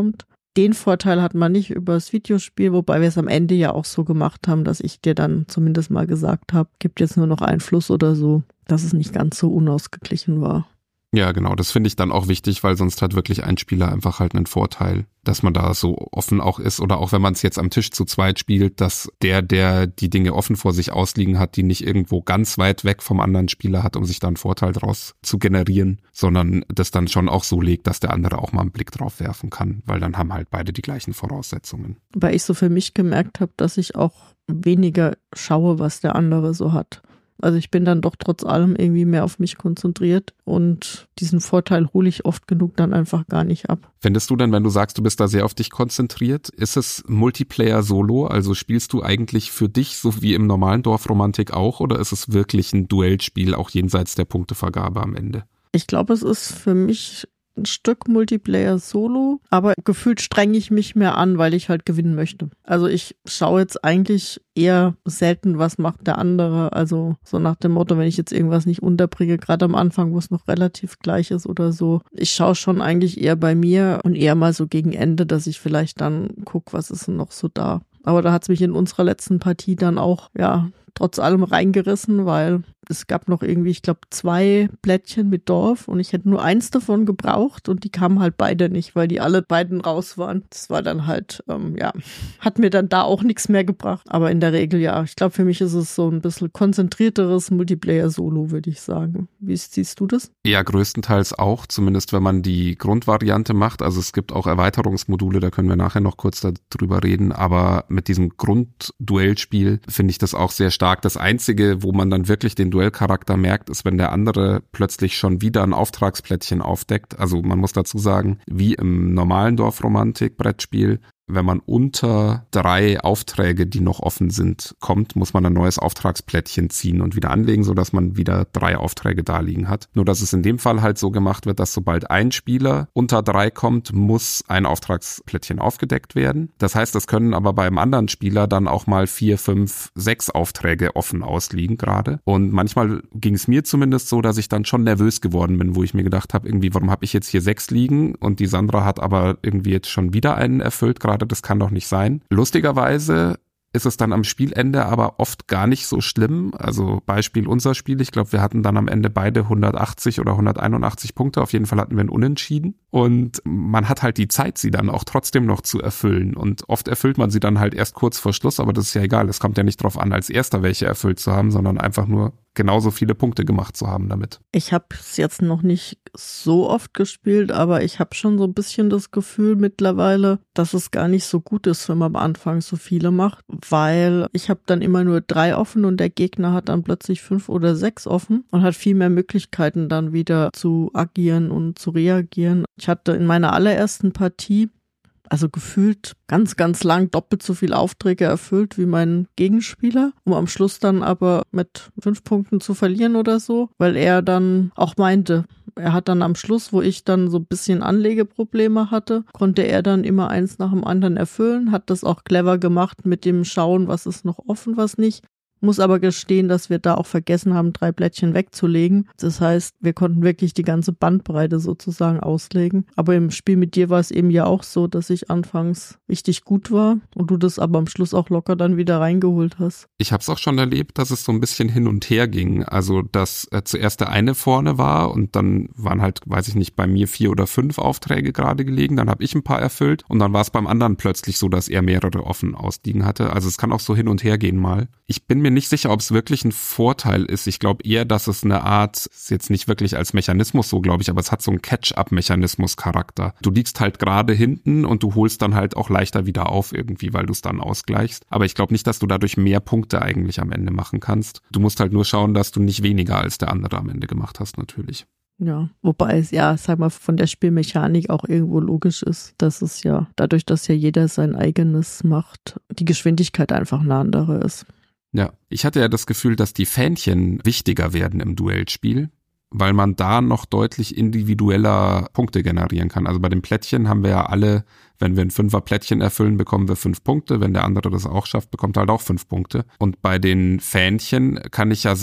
Den Vorteil hat man nicht über das Videospiel, wobei wir es am Ende ja auch so gemacht haben, dass ich dir dann zumindest mal gesagt habe, gibt jetzt nur noch einen Fluss oder so, dass es nicht ganz so unausgeglichen war. Ja, genau, das finde ich dann auch wichtig, weil sonst hat wirklich ein Spieler einfach halt einen Vorteil, dass man da so offen auch ist oder auch wenn man es jetzt am Tisch zu zweit spielt, dass der, der die Dinge offen vor sich ausliegen hat, die nicht irgendwo ganz weit weg vom anderen Spieler hat, um sich da einen Vorteil draus zu generieren, sondern das dann schon auch so legt, dass der andere auch mal einen Blick drauf werfen kann, weil dann haben halt beide die gleichen Voraussetzungen. Weil ich so für mich gemerkt habe, dass ich auch weniger schaue, was der andere so hat. Also ich bin dann doch trotz allem irgendwie mehr auf mich konzentriert und diesen Vorteil hole ich oft genug dann einfach gar nicht ab. Findest du denn, wenn du sagst, du bist da sehr auf dich konzentriert, ist es Multiplayer Solo? Also spielst du eigentlich für dich, so wie im normalen Dorfromantik auch, oder ist es wirklich ein Duellspiel, auch jenseits der Punktevergabe am Ende? Ich glaube, es ist für mich ein Stück Multiplayer Solo, aber gefühlt strenge ich mich mehr an, weil ich halt gewinnen möchte. Also ich schaue jetzt eigentlich eher selten, was macht der andere. Also so nach dem Motto, wenn ich jetzt irgendwas nicht unterbringe, gerade am Anfang, wo es noch relativ gleich ist oder so. Ich schaue schon eigentlich eher bei mir und eher mal so gegen Ende, dass ich vielleicht dann gucke, was ist denn noch so da. Aber da hat es mich in unserer letzten Partie dann auch, ja, trotz allem reingerissen, weil es gab noch irgendwie, ich glaube, zwei Plättchen mit Dorf und ich hätte nur eins davon gebraucht und die kamen halt beide nicht, weil die alle beiden raus waren. Das war dann halt, ähm, ja, hat mir dann da auch nichts mehr gebracht. Aber in der Regel, ja, ich glaube, für mich ist es so ein bisschen konzentrierteres Multiplayer-Solo, würde ich sagen. Wie siehst du das? Ja, größtenteils auch, zumindest wenn man die Grundvariante macht. Also es gibt auch Erweiterungsmodule, da können wir nachher noch kurz darüber reden, aber mit diesem Grundduellspiel finde ich das auch sehr stark. Das Einzige, wo man dann wirklich den Duellcharakter merkt, ist, wenn der andere plötzlich schon wieder ein Auftragsplättchen aufdeckt. Also man muss dazu sagen, wie im normalen Dorfromantik-Brettspiel, wenn man unter drei Aufträge, die noch offen sind, kommt, muss man ein neues Auftragsplättchen ziehen und wieder anlegen, sodass man wieder drei Aufträge da liegen hat. Nur, dass es in dem Fall halt so gemacht wird, dass sobald ein Spieler unter drei kommt, muss ein Auftragsplättchen aufgedeckt werden. Das heißt, es können aber beim anderen Spieler dann auch mal vier, fünf, sechs Aufträge offen ausliegen gerade. Und manchmal ging es mir zumindest so, dass ich dann schon nervös geworden bin, wo ich mir gedacht habe, irgendwie, warum habe ich jetzt hier sechs liegen und die Sandra hat aber irgendwie jetzt schon wieder einen erfüllt gerade. Das kann doch nicht sein. Lustigerweise ist es dann am Spielende aber oft gar nicht so schlimm. Also Beispiel unser Spiel, ich glaube, wir hatten dann am Ende beide hundertachtzig oder hunderteinundachtzig Punkte. Auf jeden Fall hatten wir ein Unentschieden. Und man hat halt die Zeit, sie dann auch trotzdem noch zu erfüllen. Und oft erfüllt man sie dann halt erst kurz vor Schluss, aber das ist ja egal. Es kommt ja nicht drauf an, als Erster welche erfüllt zu haben, sondern einfach nur genauso viele Punkte gemacht zu haben damit. Ich habe es jetzt noch nicht so oft gespielt, aber ich habe schon so ein bisschen das Gefühl mittlerweile, dass es gar nicht so gut ist, wenn man am Anfang so viele macht, weil ich habe dann immer nur drei offen und der Gegner hat dann plötzlich fünf oder sechs offen und hat viel mehr Möglichkeiten dann wieder zu agieren und zu reagieren. Ich hatte in meiner allerersten Partie also gefühlt ganz, ganz lang doppelt so viele Aufträge erfüllt wie mein Gegenspieler, um am Schluss dann aber mit fünf Punkten zu verlieren oder so, weil er dann auch meinte, er hat dann am Schluss, wo ich dann so ein bisschen Anlegeprobleme hatte, konnte er dann immer eins nach dem anderen erfüllen, hat das auch clever gemacht mit dem Schauen, was ist noch offen, was nicht. Muss aber gestehen, dass wir da auch vergessen haben, drei Plättchen wegzulegen. Das heißt, wir konnten wirklich die ganze Bandbreite sozusagen auslegen. Aber im Spiel mit dir war es eben ja auch so, dass ich anfangs richtig gut war und du das aber am Schluss auch locker dann wieder reingeholt hast. Ich habe es auch schon erlebt, dass es so ein bisschen hin und her ging. Also, dass äh, zuerst der eine vorne war und dann waren halt, weiß ich nicht, bei mir vier oder fünf Aufträge gerade gelegen. Dann habe ich ein paar erfüllt und dann war es beim anderen plötzlich so, dass er mehrere offen ausliegen hatte. Also es kann auch so hin und her gehen mal. Ich bin mir nicht sicher, ob es wirklich ein Vorteil ist. Ich glaube eher, dass es eine Art, ist jetzt nicht wirklich als Mechanismus so, glaube ich, aber es hat so einen Catch-up-Mechanismus-Charakter. Du liegst halt gerade hinten und du holst dann halt auch leichter wieder auf irgendwie, weil du es dann ausgleichst. Aber ich glaube nicht, dass du dadurch mehr Punkte eigentlich am Ende machen kannst. Du musst halt nur schauen, dass du nicht weniger als der andere am Ende gemacht hast, natürlich. Ja, wobei es ja, sag mal, von der Spielmechanik auch irgendwo logisch ist, dass es ja, dadurch, dass ja jeder sein eigenes macht, die Geschwindigkeit einfach eine andere ist. Ja, ich hatte ja das Gefühl, dass die Fähnchen wichtiger werden im Duellspiel, weil man da noch deutlich individueller Punkte generieren kann. Also bei den Plättchen haben wir ja alle, wenn wir ein Fünfer-Plättchen erfüllen, bekommen wir fünf Punkte. Wenn der andere das auch schafft, bekommt er halt auch fünf Punkte. Und bei den Fähnchen kann ich ja selbst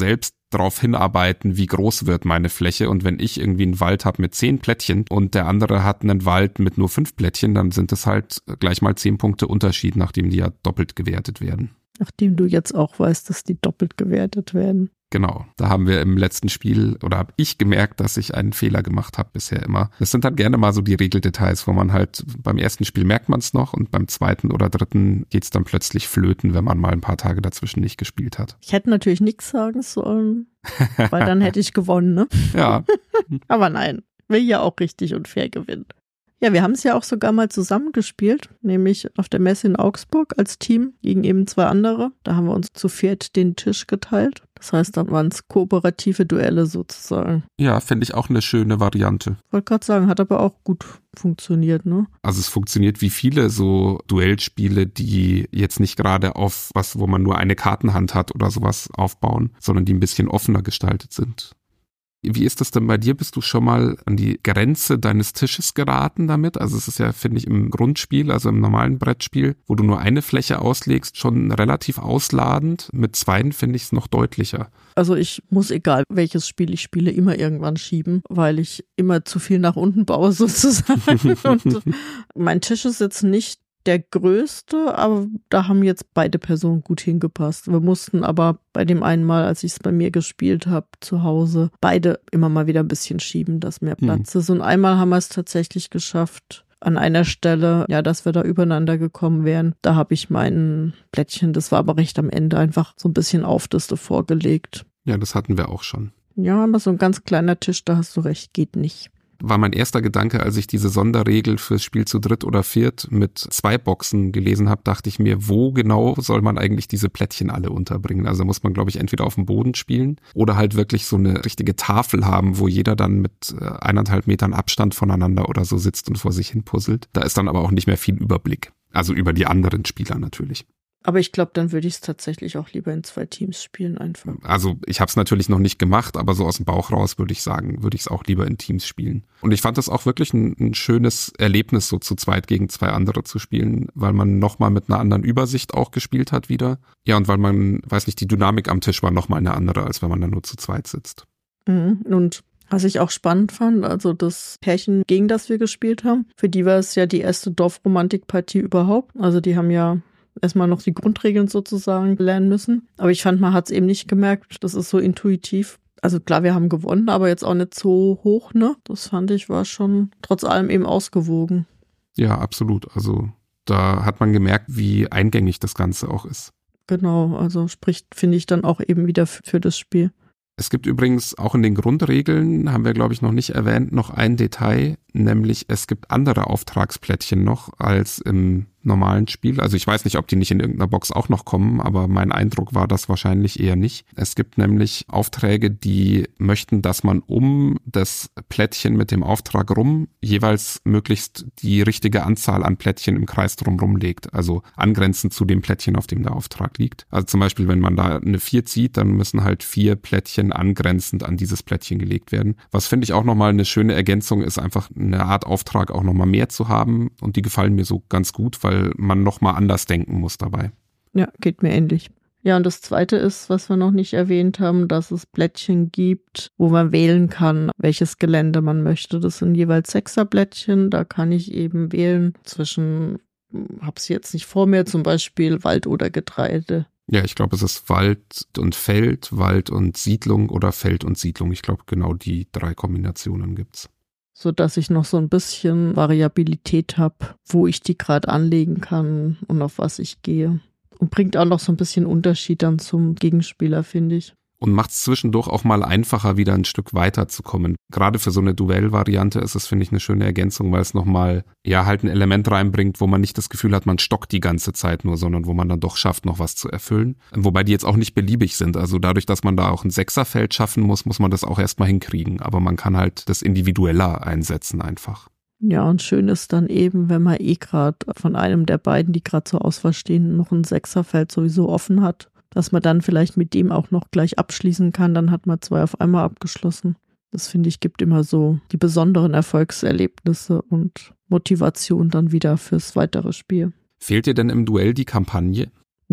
darauf hinarbeiten, wie groß wird meine Fläche. Und wenn ich irgendwie einen Wald habe mit zehn Plättchen und der andere hat einen Wald mit nur fünf Plättchen, dann sind es halt gleich mal zehn Punkte Unterschied, nachdem die ja doppelt gewertet werden. Nachdem du jetzt auch weißt, dass die doppelt gewertet werden. Genau, da haben wir im letzten Spiel, oder habe ich gemerkt, dass ich einen Fehler gemacht habe bisher immer. Das sind dann gerne mal so die Regeldetails, wo man halt beim ersten Spiel merkt man es noch und beim zweiten oder dritten geht es dann plötzlich flöten, wenn man mal ein paar Tage dazwischen nicht gespielt hat. Ich hätte natürlich nichts sagen sollen, weil dann hätte ich gewonnen, ne? Ja. Aber nein, will ja auch richtig und fair gewinnen. Ja, wir haben es ja auch sogar mal zusammengespielt, nämlich auf der Messe in Augsburg als Team gegen eben zwei andere. Da haben wir uns zu viert den Tisch geteilt. Das heißt, da waren es kooperative Duelle sozusagen. Ja, finde ich auch eine schöne Variante. Wollte gerade sagen, hat aber auch gut funktioniert, ne? Also es funktioniert wie viele so Duellspiele, die jetzt nicht gerade auf was, wo man nur eine Kartenhand hat oder sowas aufbauen, sondern die ein bisschen offener gestaltet sind. Wie ist das denn bei dir? Bist du schon mal an die Grenze deines Tisches geraten damit? Also es ist ja, finde ich, im Grundspiel, also im normalen Brettspiel, wo du nur eine Fläche auslegst, schon relativ ausladend. Mit zweien finde ich es noch deutlicher. Also ich muss, egal welches Spiel ich spiele, immer irgendwann schieben, weil ich immer zu viel nach unten baue sozusagen. Und mein Tisch ist jetzt nicht der größte, aber da haben jetzt beide Personen gut hingepasst. Wir mussten aber bei dem einen Mal, als ich es bei mir gespielt habe, zu Hause, beide immer mal wieder ein bisschen schieben, dass mehr Platz hm. ist. Und einmal haben wir es tatsächlich geschafft, an einer Stelle, ja, dass wir da übereinander gekommen wären. Da habe ich mein Plättchen, das war aber recht am Ende, einfach so ein bisschen auf das vorgelegt. Ja, das hatten wir auch schon. Ja, aber so ein ganz kleiner Tisch, da hast du recht, geht nicht. War mein erster Gedanke, als ich diese Sonderregel fürs Spiel zu dritt oder viert mit zwei Boxen gelesen habe, dachte ich mir, wo genau soll man eigentlich diese Plättchen alle unterbringen? Also muss man, glaube ich, entweder auf dem Boden spielen oder halt wirklich so eine richtige Tafel haben, wo jeder dann mit eineinhalb Metern Abstand voneinander oder so sitzt und vor sich hin puzzelt. Da ist dann aber auch nicht mehr viel Überblick. Also über die anderen Spieler natürlich. Aber ich glaube, dann würde ich es tatsächlich auch lieber in zwei Teams spielen einfach. Also ich habe es natürlich noch nicht gemacht, aber so aus dem Bauch raus würde ich sagen, würde ich es auch lieber in Teams spielen. Und ich fand das auch wirklich ein, ein schönes Erlebnis, so zu zweit gegen zwei andere zu spielen, weil man nochmal mit einer anderen Übersicht auch gespielt hat wieder. Ja, und weil man, weiß nicht, die Dynamik am Tisch war nochmal eine andere, als wenn man dann nur zu zweit sitzt. Mhm. Und was ich auch spannend fand, also das Pärchen, gegen das wir gespielt haben, für die war es ja die erste Dorfromantik-Partie überhaupt. Also die haben ja erstmal noch die Grundregeln sozusagen lernen müssen. Aber ich fand, man hat es eben nicht gemerkt. Das ist so intuitiv. Also klar, wir haben gewonnen, aber jetzt auch nicht so hoch, ne? Das fand ich, war schon trotz allem eben ausgewogen. Ja, absolut. Also da hat man gemerkt, wie eingängig das Ganze auch ist. Genau, also spricht, finde ich, dann auch eben wieder für das Spiel. Es gibt übrigens auch in den Grundregeln, haben wir glaube ich noch nicht erwähnt, noch ein Detail, nämlich es gibt andere Auftragsplättchen noch als im normalen Spiel. Also ich weiß nicht, ob die nicht in irgendeiner Box auch noch kommen, aber mein Eindruck war das wahrscheinlich eher nicht. Es gibt nämlich Aufträge, die möchten, dass man um das Plättchen mit dem Auftrag rum jeweils möglichst die richtige Anzahl an Plättchen im Kreis drumrum legt. Also angrenzend zu dem Plättchen, auf dem der Auftrag liegt. Also zum Beispiel, wenn man da eine vier zieht, dann müssen halt vier Plättchen angrenzend an dieses Plättchen gelegt werden. Was finde ich auch nochmal eine schöne Ergänzung ist, einfach eine Art Auftrag auch nochmal mehr zu haben. Und die gefallen mir so ganz gut, weil man nochmal anders denken muss dabei. Ja, geht mir ähnlich. Ja, und das Zweite ist, was wir noch nicht erwähnt haben, dass es Blättchen gibt, wo man wählen kann, welches Gelände man möchte. Das sind jeweils Sechserblättchen. Da kann ich eben wählen zwischen, hab's jetzt nicht vor mir, zum Beispiel Wald oder Getreide. Ja, ich glaube, es ist Wald und Feld, Wald und Siedlung oder Feld und Siedlung. Ich glaube, genau die drei Kombinationen gibt's. So dass ich noch so ein bisschen Variabilität habe, wo ich die gerade anlegen kann und auf was ich gehe. Und bringt auch noch so ein bisschen Unterschied dann zum Gegenspieler, finde ich. Und macht es zwischendurch auch mal einfacher, wieder ein Stück weiterzukommen. Gerade für so eine Duellvariante ist es, finde ich, eine schöne Ergänzung, weil es nochmal, ja, halt ein Element reinbringt, wo man nicht das Gefühl hat, man stockt die ganze Zeit nur, sondern wo man dann doch schafft, noch was zu erfüllen. Wobei die jetzt auch nicht beliebig sind. Also dadurch, dass man da auch ein Sechserfeld schaffen muss, muss man das auch erstmal hinkriegen. Aber man kann halt das individueller einsetzen einfach. Ja, und schön ist dann eben, wenn man eh gerade von einem der beiden, die gerade zur Auswahl stehen, noch ein Sechserfeld sowieso offen hat, dass man dann vielleicht mit dem auch noch gleich abschließen kann, dann hat man zwei auf einmal abgeschlossen. Das finde ich, gibt immer so die besonderen Erfolgserlebnisse und Motivation dann wieder fürs weitere Spiel. Fehlt dir denn im Duell die Kampagne? Nee,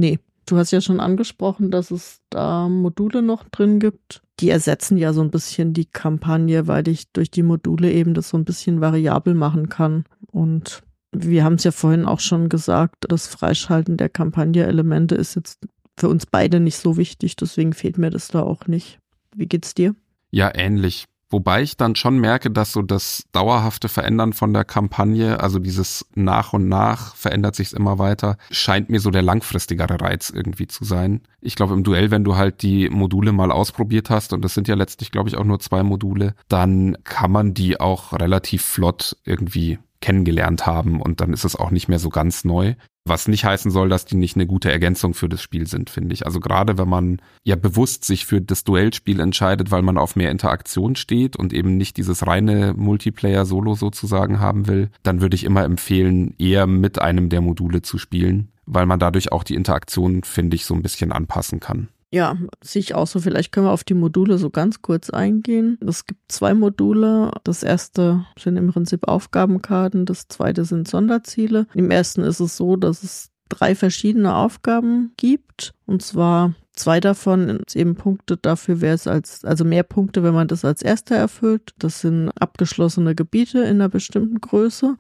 Du hast ja schon angesprochen, dass es da Module noch drin gibt. Die ersetzen ja so ein bisschen die Kampagne, weil ich durch die Module eben das so ein bisschen variabel machen kann. Und wir haben es ja vorhin auch schon gesagt, das Freischalten der Kampagne-Elemente ist jetzt für uns beide nicht so wichtig, deswegen fehlt mir das da auch nicht. Wie geht's dir? Ja, ähnlich. Wobei ich dann schon merke, dass so das dauerhafte Verändern von der Kampagne, also dieses nach und nach verändert sich's immer weiter, scheint mir so der langfristigere Reiz irgendwie zu sein. Ich glaube, im Duell, wenn du halt die Module mal ausprobiert hast, und das sind ja letztlich, glaube ich, auch nur zwei Module, dann kann man die auch relativ flott irgendwie kennengelernt haben und dann ist es auch nicht mehr so ganz neu. Was nicht heißen soll, dass die nicht eine gute Ergänzung für das Spiel sind, finde ich. Also gerade wenn man ja bewusst sich für das Duellspiel entscheidet, weil man auf mehr Interaktion steht und eben nicht dieses reine Multiplayer-Solo sozusagen haben will, dann würde ich immer empfehlen, eher mit einem der Module zu spielen, weil man dadurch auch die Interaktion, finde ich, so ein bisschen anpassen kann. Ja, sehe ich auch so. Vielleicht können wir auf die Module so ganz kurz eingehen. Es gibt zwei Module. Das erste sind im Prinzip Aufgabenkarten, das zweite sind Sonderziele. Im ersten ist es so, dass es drei verschiedene Aufgaben gibt. Und zwar zwei davon sind eben Punkte dafür, wer es als, also mehr Punkte, wenn man das als erster erfüllt. Das sind abgeschlossene Gebiete in einer bestimmten Größe.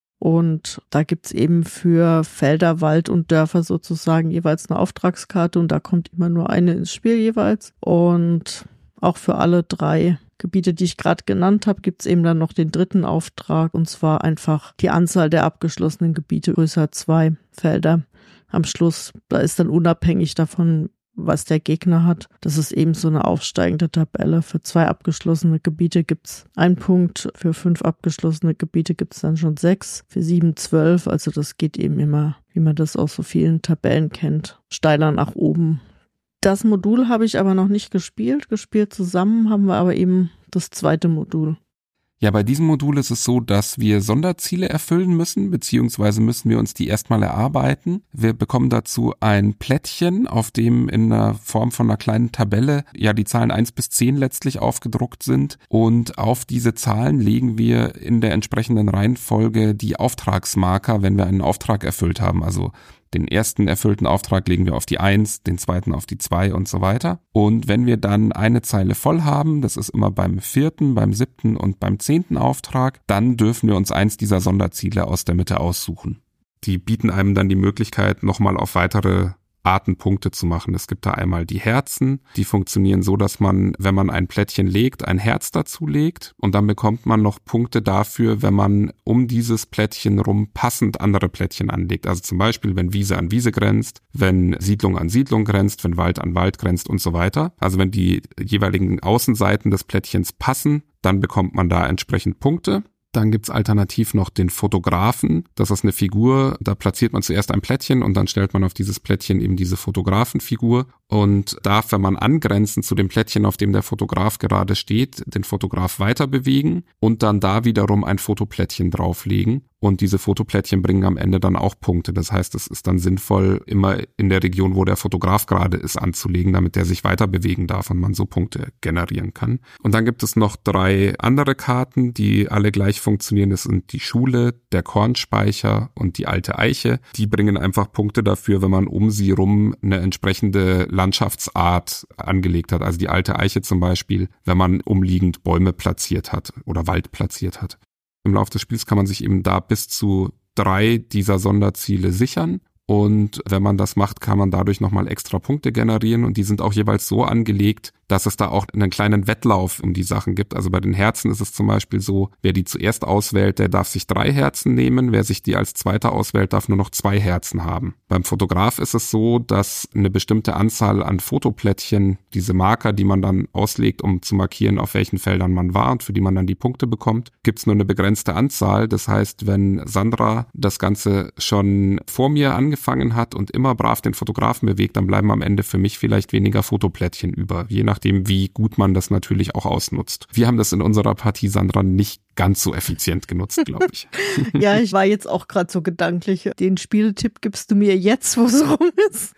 Und da gibt's eben für Felder, Wald und Dörfer sozusagen jeweils eine Auftragskarte und da kommt immer nur eine ins Spiel jeweils. Und auch für alle drei Gebiete, die ich gerade genannt habe, gibt's eben dann noch den dritten Auftrag und zwar einfach die Anzahl der abgeschlossenen Gebiete größer zwei Felder am Schluss. Da ist dann unabhängig davon, was der Gegner hat. Das ist eben so eine aufsteigende Tabelle. Für zwei abgeschlossene Gebiete gibt's einen Punkt, für fünf abgeschlossene Gebiete gibt's dann schon sechs, für sieben zwölf. Also das geht eben immer, wie man das aus so vielen Tabellen kennt, steiler nach oben. Das Modul habe ich aber noch nicht gespielt. Gespielt zusammen haben wir aber eben das zweite Modul. Ja, bei diesem Modul ist es so, dass wir Sonderziele erfüllen müssen, beziehungsweise müssen wir uns die erstmal erarbeiten. Wir bekommen dazu ein Plättchen, auf dem in der Form von einer kleinen Tabelle ja die Zahlen eins bis zehn letztlich aufgedruckt sind und auf diese Zahlen legen wir in der entsprechenden Reihenfolge die Auftragsmarker, wenn wir einen Auftrag erfüllt haben, also den ersten erfüllten Auftrag legen wir auf die eins, den zweiten auf die zwei und so weiter. Und wenn wir dann eine Zeile voll haben, das ist immer beim vierten, beim siebten und beim zehnten Auftrag, dann dürfen wir uns eins dieser Sonderziele aus der Mitte aussuchen. Die bieten einem dann die Möglichkeit, nochmal auf weitere Arten Punkte zu machen. Es gibt da einmal die Herzen, die funktionieren so, dass man, wenn man ein Plättchen legt, ein Herz dazu legt und dann bekommt man noch Punkte dafür, wenn man um dieses Plättchen rum passend andere Plättchen anlegt. Also zum Beispiel, wenn Wiese an Wiese grenzt, wenn Siedlung an Siedlung grenzt, wenn Wald an Wald grenzt und so weiter. Also wenn die jeweiligen Außenseiten des Plättchens passen, dann bekommt man da entsprechend Punkte. Dann gibt's alternativ noch den Fotografen. Das ist eine Figur, da platziert man zuerst ein Plättchen und dann stellt man auf dieses Plättchen eben diese Fotografenfigur und darf, wenn man angrenzend zu dem Plättchen, auf dem der Fotograf gerade steht, den Fotograf weiter bewegen und dann da wiederum ein Fotoplättchen drauflegen. Und diese Fotoplättchen bringen am Ende dann auch Punkte. Das heißt, es ist dann sinnvoll, immer in der Region, wo der Fotograf gerade ist, anzulegen, damit der sich weiter bewegen darf und man so Punkte generieren kann. Und dann gibt es noch drei andere Karten, die alle gleich funktionieren. Das sind die Schule, der Kornspeicher und die alte Eiche. Die bringen einfach Punkte dafür, wenn man um sie rum eine entsprechende Landschaftsart angelegt hat. Also die alte Eiche zum Beispiel, wenn man umliegend Bäume platziert hat oder Wald platziert hat. Im Laufe des Spiels kann man sich eben da bis zu drei dieser Sonderziele sichern. Und wenn man das macht, kann man dadurch nochmal extra Punkte generieren. Und die sind auch jeweils so angelegt, dass es da auch einen kleinen Wettlauf um die Sachen gibt. Also bei den Herzen ist es zum Beispiel so, wer die zuerst auswählt, der darf sich drei Herzen nehmen. Wer sich die als zweiter auswählt, darf nur noch zwei Herzen haben. Beim Fotograf ist es so, dass eine bestimmte Anzahl an Fotoplättchen, diese Marker, die man dann auslegt, um zu markieren, auf welchen Feldern man war und für die man dann die Punkte bekommt, gibt es nur eine begrenzte Anzahl. Das heißt, wenn Sandra das Ganze schon vor mir angefangen hat und immer brav den Fotografen bewegt, dann bleiben am Ende für mich vielleicht weniger Fotoplättchen über, je nachdem, wie gut man das natürlich auch ausnutzt. Wir haben das in unserer Partie, Sandra, nicht ganz so effizient genutzt, glaube ich. Ja, ich war jetzt auch gerade so gedanklich. Den Spieltipp gibst du mir jetzt, wo es rum ist.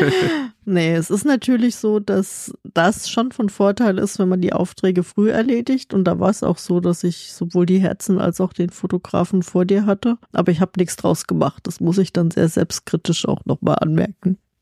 Nee, es ist natürlich so, dass das schon von Vorteil ist, wenn man die Aufträge früh erledigt. Und da war es auch so, dass ich sowohl die Herzen als auch den Fotografen vor dir hatte. Aber ich habe nichts draus gemacht. Das muss ich dann sehr selbstkritisch auch nochmal anmerken.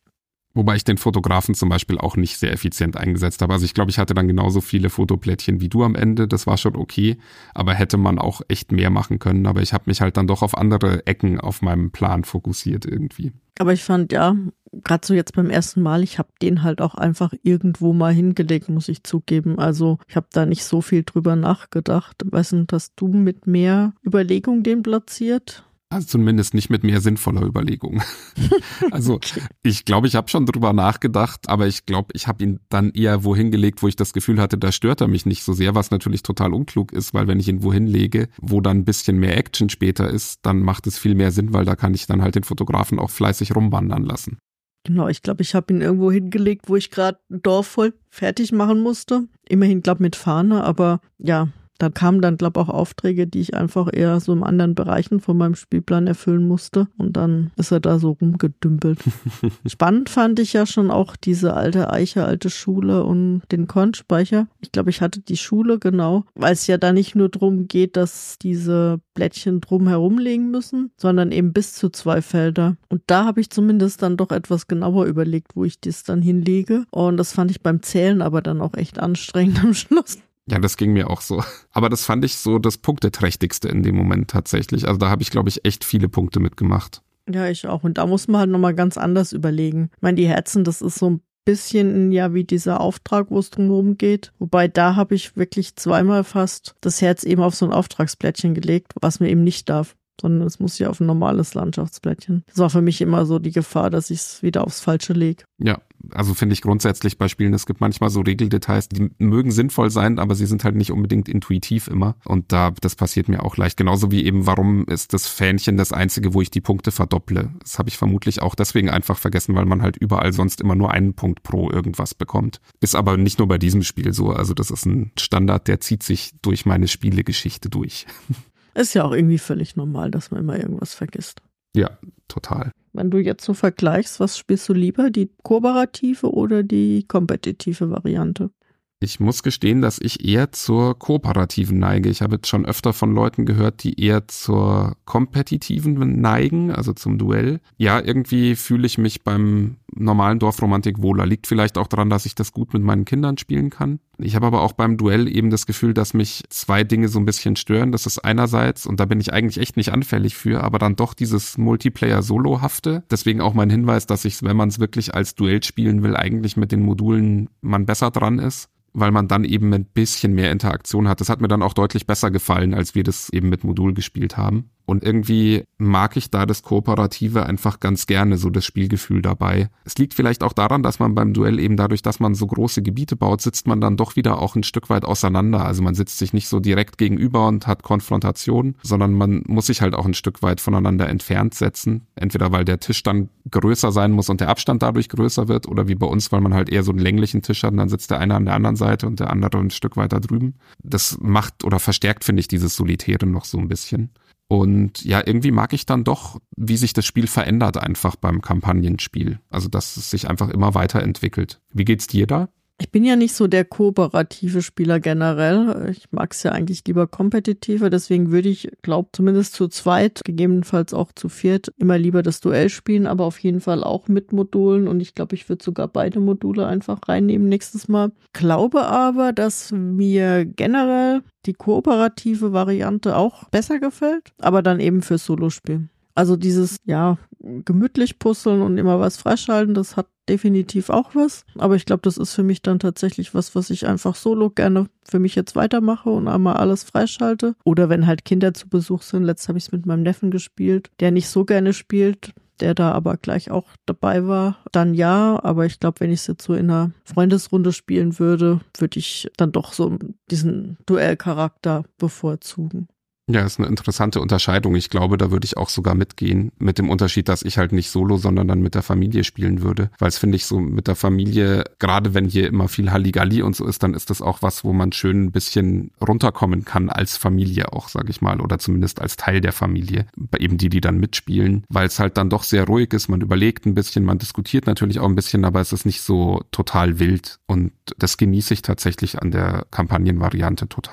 Wobei ich den Fotografen zum Beispiel auch nicht sehr effizient eingesetzt habe. Also ich glaube, ich hatte dann genauso viele Fotoplättchen wie du am Ende. Das war schon okay, aber hätte man auch echt mehr machen können. Aber ich habe mich halt dann doch auf andere Ecken auf meinem Plan fokussiert irgendwie. Aber ich fand, ja, gerade so jetzt beim ersten Mal, ich habe den halt auch einfach irgendwo mal hingelegt, muss ich zugeben. Also ich habe da nicht so viel drüber nachgedacht. Weißt du, hast du mit mehr Überlegung den platziert? Also zumindest nicht mit mehr sinnvoller Überlegung. Also okay. ich glaube, ich habe schon drüber nachgedacht, aber ich glaube, ich habe ihn dann eher wohin gelegt, wo ich das Gefühl hatte, da stört er mich nicht so sehr, was natürlich total unklug ist, weil wenn ich ihn wohin lege, wo dann ein bisschen mehr Action später ist, dann macht es viel mehr Sinn, weil da kann ich dann halt den Fotografen auch fleißig rumwandern lassen. Genau, ich glaube, ich habe ihn irgendwo hingelegt, wo ich gerade ein Dorf voll fertig machen musste. Immerhin, glaube mit Fahne, aber ja, da kamen dann, glaube ich, auch Aufträge, die ich einfach eher so in anderen Bereichen von meinem Spielplan erfüllen musste. Und dann ist er da so rumgedümpelt. Spannend fand ich ja schon auch diese alte Eiche, alte Schule und den Kornspeicher. Ich glaube, ich hatte die Schule, genau, weil es ja da nicht nur darum geht, dass diese Blättchen drum herumlegen müssen, sondern eben bis zu zwei Felder. Und da habe ich zumindest dann doch etwas genauer überlegt, wo ich das dann hinlege. Und das fand ich beim Zählen aber dann auch echt anstrengend am Schluss. Ja, das ging mir auch so. Aber das fand ich so das Punkteträchtigste in dem Moment tatsächlich. Also da habe ich, glaube ich, echt viele Punkte mitgemacht. Ja, ich auch. Und da muss man halt nochmal ganz anders überlegen. Ich meine, die Herzen, das ist so ein bisschen ja wie dieser Auftrag, wo es drumherum geht. Wobei da habe ich wirklich zweimal fast das Herz eben auf so ein Auftragsplättchen gelegt, was mir eben nicht darf. Sondern es muss ja auf ein normales Landschaftsplättchen. Das war für mich immer so die Gefahr, dass ich es wieder aufs Falsche lege. Ja, also finde ich grundsätzlich bei Spielen, es gibt manchmal so Regeldetails, die mögen sinnvoll sein, aber sie sind halt nicht unbedingt intuitiv immer. Und da, das passiert mir auch leicht. Genauso wie eben, warum ist das Fähnchen das einzige, wo ich die Punkte verdopple? Das habe ich vermutlich auch deswegen einfach vergessen, weil man halt überall sonst immer nur einen Punkt pro irgendwas bekommt. Ist aber nicht nur bei diesem Spiel so. Also das ist ein Standard, der zieht sich durch meine Spielegeschichte durch. Ist ja auch irgendwie völlig normal, dass man immer irgendwas vergisst. Ja, total. Wenn du jetzt so vergleichst, was spielst du lieber, die kooperative oder die kompetitive Variante? Ich muss gestehen, dass ich eher zur kooperativen neige. Ich habe jetzt schon öfter von Leuten gehört, die eher zur kompetitiven neigen, also zum Duell. Ja, irgendwie fühle ich mich beim normalen Dorfromantik wohler. Liegt vielleicht auch daran, dass ich das gut mit meinen Kindern spielen kann. Ich habe aber auch beim Duell eben das Gefühl, dass mich zwei Dinge so ein bisschen stören. Das ist einerseits, und da bin ich eigentlich echt nicht anfällig für, aber dann doch dieses Multiplayer-Solo-hafte. Deswegen auch mein Hinweis, dass ich, wenn man es wirklich als Duell spielen will, eigentlich mit den Modulen man besser dran ist, weil man dann eben ein bisschen mehr Interaktion hat. Das hat mir dann auch deutlich besser gefallen, als wir das eben mit Modul gespielt haben. Und irgendwie mag ich da das Kooperative einfach ganz gerne, so das Spielgefühl dabei. Es liegt vielleicht auch daran, dass man beim Duell eben dadurch, dass man so große Gebiete baut, sitzt man dann doch wieder auch ein Stück weit auseinander. Also man sitzt sich nicht so direkt gegenüber und hat Konfrontation, sondern man muss sich halt auch ein Stück weit voneinander entfernt setzen. Entweder weil der Tisch dann größer sein muss und der Abstand dadurch größer wird, oder wie bei uns, weil man halt eher so einen länglichen Tisch hat und dann sitzt der eine an der anderen Seite und der andere ein Stück weiter drüben. Das macht oder verstärkt, finde ich, dieses Solitäre noch so ein bisschen. Und ja, irgendwie mag ich dann doch, wie sich das Spiel verändert einfach beim Kampagnenspiel. Also, dass es sich einfach immer weiterentwickelt. Wie geht's dir da? Ich bin ja nicht so der kooperative Spieler generell. Ich mag es ja eigentlich lieber kompetitiver. Deswegen würde ich, glaube zumindest zu zweit, gegebenenfalls auch zu viert, immer lieber das Duell spielen, aber auf jeden Fall auch mit Modulen. Und ich glaube, ich würde sogar beide Module einfach reinnehmen nächstes Mal. Glaube aber, dass mir generell die kooperative Variante auch besser gefällt, aber dann eben für Solospiel. Also dieses, ja, gemütlich puzzeln und immer was freischalten, das hat definitiv auch was. Aber ich glaube, das ist für mich dann tatsächlich was, was ich einfach solo gerne für mich jetzt weitermache und einmal alles freischalte. Oder wenn halt Kinder zu Besuch sind. Letztes habe ich es mit meinem Neffen gespielt, der nicht so gerne spielt, der da aber gleich auch dabei war. Dann ja, aber ich glaube, wenn ich es jetzt so in einer Freundesrunde spielen würde, würde ich dann doch so diesen Duellcharakter bevorzugen. Ja, ist eine interessante Unterscheidung. Ich glaube, da würde ich auch sogar mitgehen, mit dem Unterschied, dass ich halt nicht solo, sondern dann mit der Familie spielen würde. Weil es finde ich so mit der Familie, gerade wenn hier immer viel Halligalli und so ist, dann ist das auch was, wo man schön ein bisschen runterkommen kann als Familie auch, sage ich mal, oder zumindest als Teil der Familie. Eben die, die dann mitspielen, weil es halt dann doch sehr ruhig ist. Man überlegt ein bisschen, man diskutiert natürlich auch ein bisschen, aber es ist nicht so total wild. Und das genieße ich tatsächlich an der Kampagnenvariante total.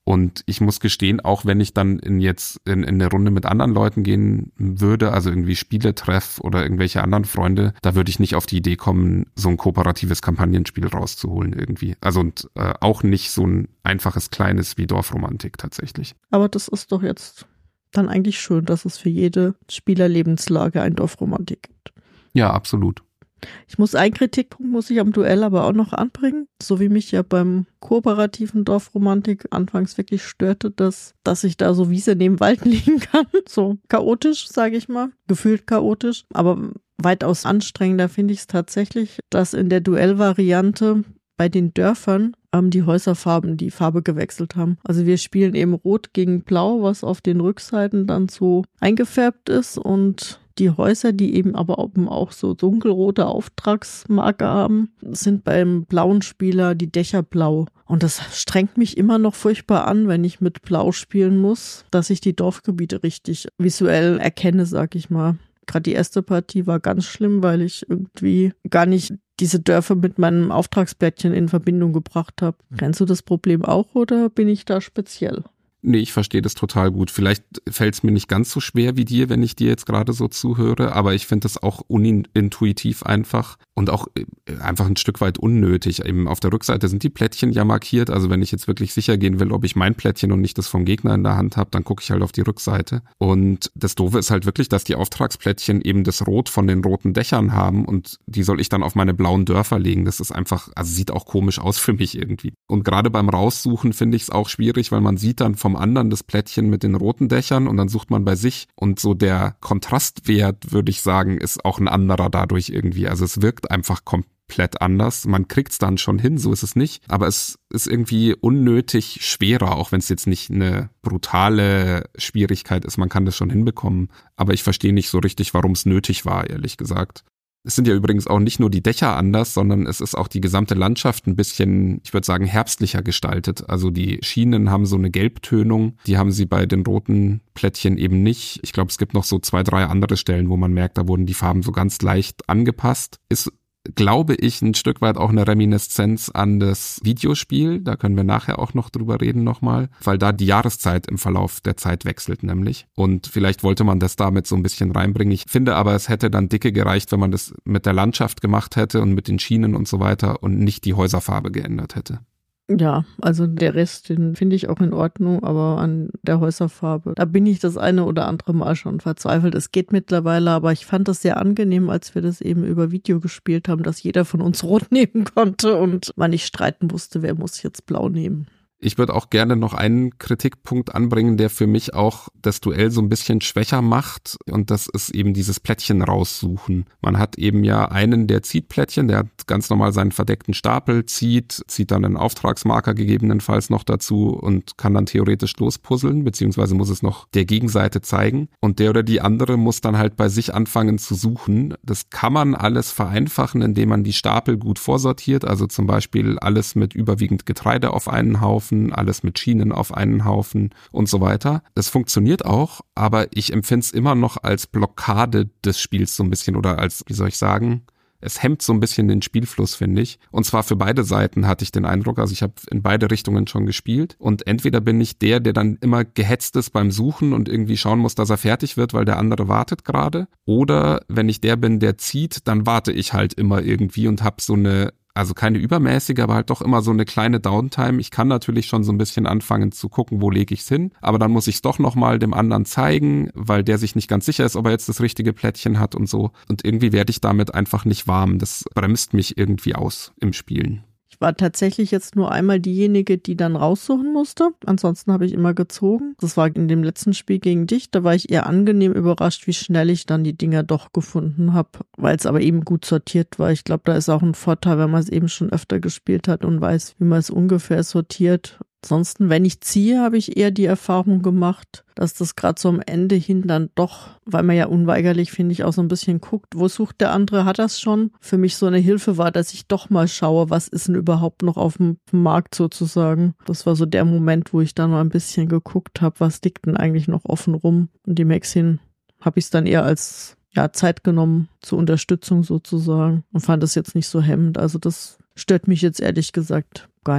Und ich muss gestehen, auch wenn ich dann in jetzt in, in eine Runde mit anderen Leuten gehen würde, also irgendwie Spieletreff oder irgendwelche anderen Freunde, da würde ich nicht auf die Idee kommen, so ein kooperatives Kampagnenspiel rauszuholen irgendwie. Also und äh, auch nicht so ein einfaches kleines wie Dorfromantik tatsächlich. Aber das ist doch jetzt dann eigentlich schön, dass es für jede Spielerlebenslage ein Dorfromantik gibt. Ja, absolut. Ich muss einen Kritikpunkt muss ich am Duell aber auch noch anbringen, so wie mich ja beim kooperativen Dorfromantik anfangs wirklich störte, dass, dass ich da so Wiese neben Wald liegen kann, so chaotisch, sage ich mal, gefühlt chaotisch, aber weitaus anstrengender finde ich es tatsächlich, dass in der Duellvariante bei den Dörfern ähm, die Häuserfarben die Farbe gewechselt haben. Also wir spielen eben Rot gegen Blau, was auf den Rückseiten dann so eingefärbt ist und die Häuser, die eben aber auch so dunkelrote Auftragsmarke haben, sind beim blauen Spieler die Dächer blau. Und das strengt mich immer noch furchtbar an, wenn ich mit Blau spielen muss, dass ich die Dorfgebiete richtig visuell erkenne, sag ich mal. Gerade die erste Partie war ganz schlimm, weil ich irgendwie gar nicht diese Dörfer mit meinem Auftragsblättchen in Verbindung gebracht habe. Kennst du das Problem auch oder bin ich da speziell? Nee, ich verstehe das total gut. Vielleicht fällt es mir nicht ganz so schwer wie dir, wenn ich dir jetzt gerade so zuhöre, aber ich finde das auch unintuitiv einfach und auch einfach ein Stück weit unnötig. Eben auf der Rückseite sind die Plättchen ja markiert, also wenn ich jetzt wirklich sicher gehen will, ob ich mein Plättchen und nicht das vom Gegner in der Hand habe, dann gucke ich halt auf die Rückseite. Und das Doofe ist halt wirklich, dass die Auftragsplättchen eben das Rot von den roten Dächern haben und die soll ich dann auf meine blauen Dörfer legen. Das ist einfach, also sieht auch komisch aus für mich irgendwie. Und gerade beim Raussuchen finde ich es auch schwierig, weil man sieht dann vom anderen das Plättchen mit den roten Dächern und dann sucht man bei sich und so der Kontrastwert, würde ich sagen, ist auch ein anderer dadurch irgendwie. Also es wirkt einfach komplett anders. Man kriegt es dann schon hin, so ist es nicht. Aber es ist irgendwie unnötig schwerer, auch wenn es jetzt nicht eine brutale Schwierigkeit ist. Man kann das schon hinbekommen. Aber ich verstehe nicht so richtig, warum es nötig war, ehrlich gesagt. Es sind ja übrigens auch nicht nur die Dächer anders, sondern es ist auch die gesamte Landschaft ein bisschen, ich würde sagen, herbstlicher gestaltet. Also die Schienen haben so eine Gelbtönung, die haben sie bei den roten Plättchen eben nicht. Ich glaube, es gibt noch so zwei, drei andere Stellen, wo man merkt, da wurden die Farben so ganz leicht angepasst. Ist, glaube ich, ein Stück weit auch eine Reminiszenz an das Videospiel. Da können wir nachher auch noch drüber reden nochmal, weil da die Jahreszeit im Verlauf der Zeit wechselt nämlich. Und vielleicht wollte man das damit so ein bisschen reinbringen. Ich finde aber, es hätte dann dicke gereicht, wenn man das mit der Landschaft gemacht hätte und mit den Schienen und so weiter und nicht die Häuserfarbe geändert hätte. Ja, also der Rest, den finde ich auch in Ordnung, aber an der Häuserfarbe, da bin ich das eine oder andere Mal schon verzweifelt. Es geht mittlerweile, aber ich fand das sehr angenehm, als wir das eben über Video gespielt haben, dass jeder von uns rot nehmen konnte und man nicht streiten musste, wer muss jetzt blau nehmen. Ich würde auch gerne noch einen Kritikpunkt anbringen, der für mich auch das Duell so ein bisschen schwächer macht, und das ist eben dieses Plättchen raussuchen. Man hat eben ja einen, der zieht Plättchen, der hat ganz normal seinen verdeckten Stapel, zieht, zieht dann einen Auftragsmarker gegebenenfalls noch dazu und kann dann theoretisch lospuzzeln, beziehungsweise muss es noch der Gegenseite zeigen, und der oder die andere muss dann halt bei sich anfangen zu suchen. Das kann man alles vereinfachen, indem man die Stapel gut vorsortiert, also zum Beispiel alles mit überwiegend Getreide auf einen Haufen, alles mit Schienen auf einen Haufen und so weiter. Das funktioniert auch, aber ich empfinde es immer noch als Blockade des Spiels so ein bisschen, oder als, wie soll ich sagen, es hemmt so ein bisschen den Spielfluss, finde ich. Und zwar für beide Seiten hatte ich den Eindruck, also ich habe in beide Richtungen schon gespielt, und entweder bin ich der, der dann immer gehetzt ist beim Suchen und irgendwie schauen muss, dass er fertig wird, weil der andere wartet gerade, oder wenn ich der bin, der zieht, dann warte ich halt immer irgendwie und habe so eine, also keine übermäßige, aber halt doch immer so eine kleine Downtime. Ich kann natürlich schon so ein bisschen anfangen zu gucken, wo lege ich es hin, aber dann muss ich es doch nochmal dem anderen zeigen, weil der sich nicht ganz sicher ist, ob er jetzt das richtige Plättchen hat und so. Und irgendwie werde ich damit einfach nicht warm. Das bremst mich irgendwie aus im Spielen. Ich war tatsächlich jetzt nur einmal diejenige, die dann raussuchen musste. Ansonsten habe ich immer gezogen. Das war in dem letzten Spiel gegen dich. Da war ich eher angenehm überrascht, wie schnell ich dann die Dinger doch gefunden habe, weil es aber eben gut sortiert war. Ich glaube, da ist auch ein Vorteil, wenn man es eben schon öfter gespielt hat und weiß, wie man es ungefähr sortiert. Ansonsten, wenn ich ziehe, habe ich eher die Erfahrung gemacht, dass das gerade so am Ende hin dann doch, weil man ja unweigerlich, finde ich, auch so ein bisschen guckt, wo sucht der andere, hat das schon, für mich so eine Hilfe war, dass ich doch mal schaue, was ist denn überhaupt noch auf dem Markt sozusagen. Das war so der Moment, wo ich dann mal ein bisschen geguckt habe, was liegt denn eigentlich noch offen rum. Und die Maxin habe ich es dann eher als ja Zeit genommen zur Unterstützung sozusagen und fand das jetzt nicht so hemmend. Also das stört mich jetzt ehrlich gesagt gar nicht.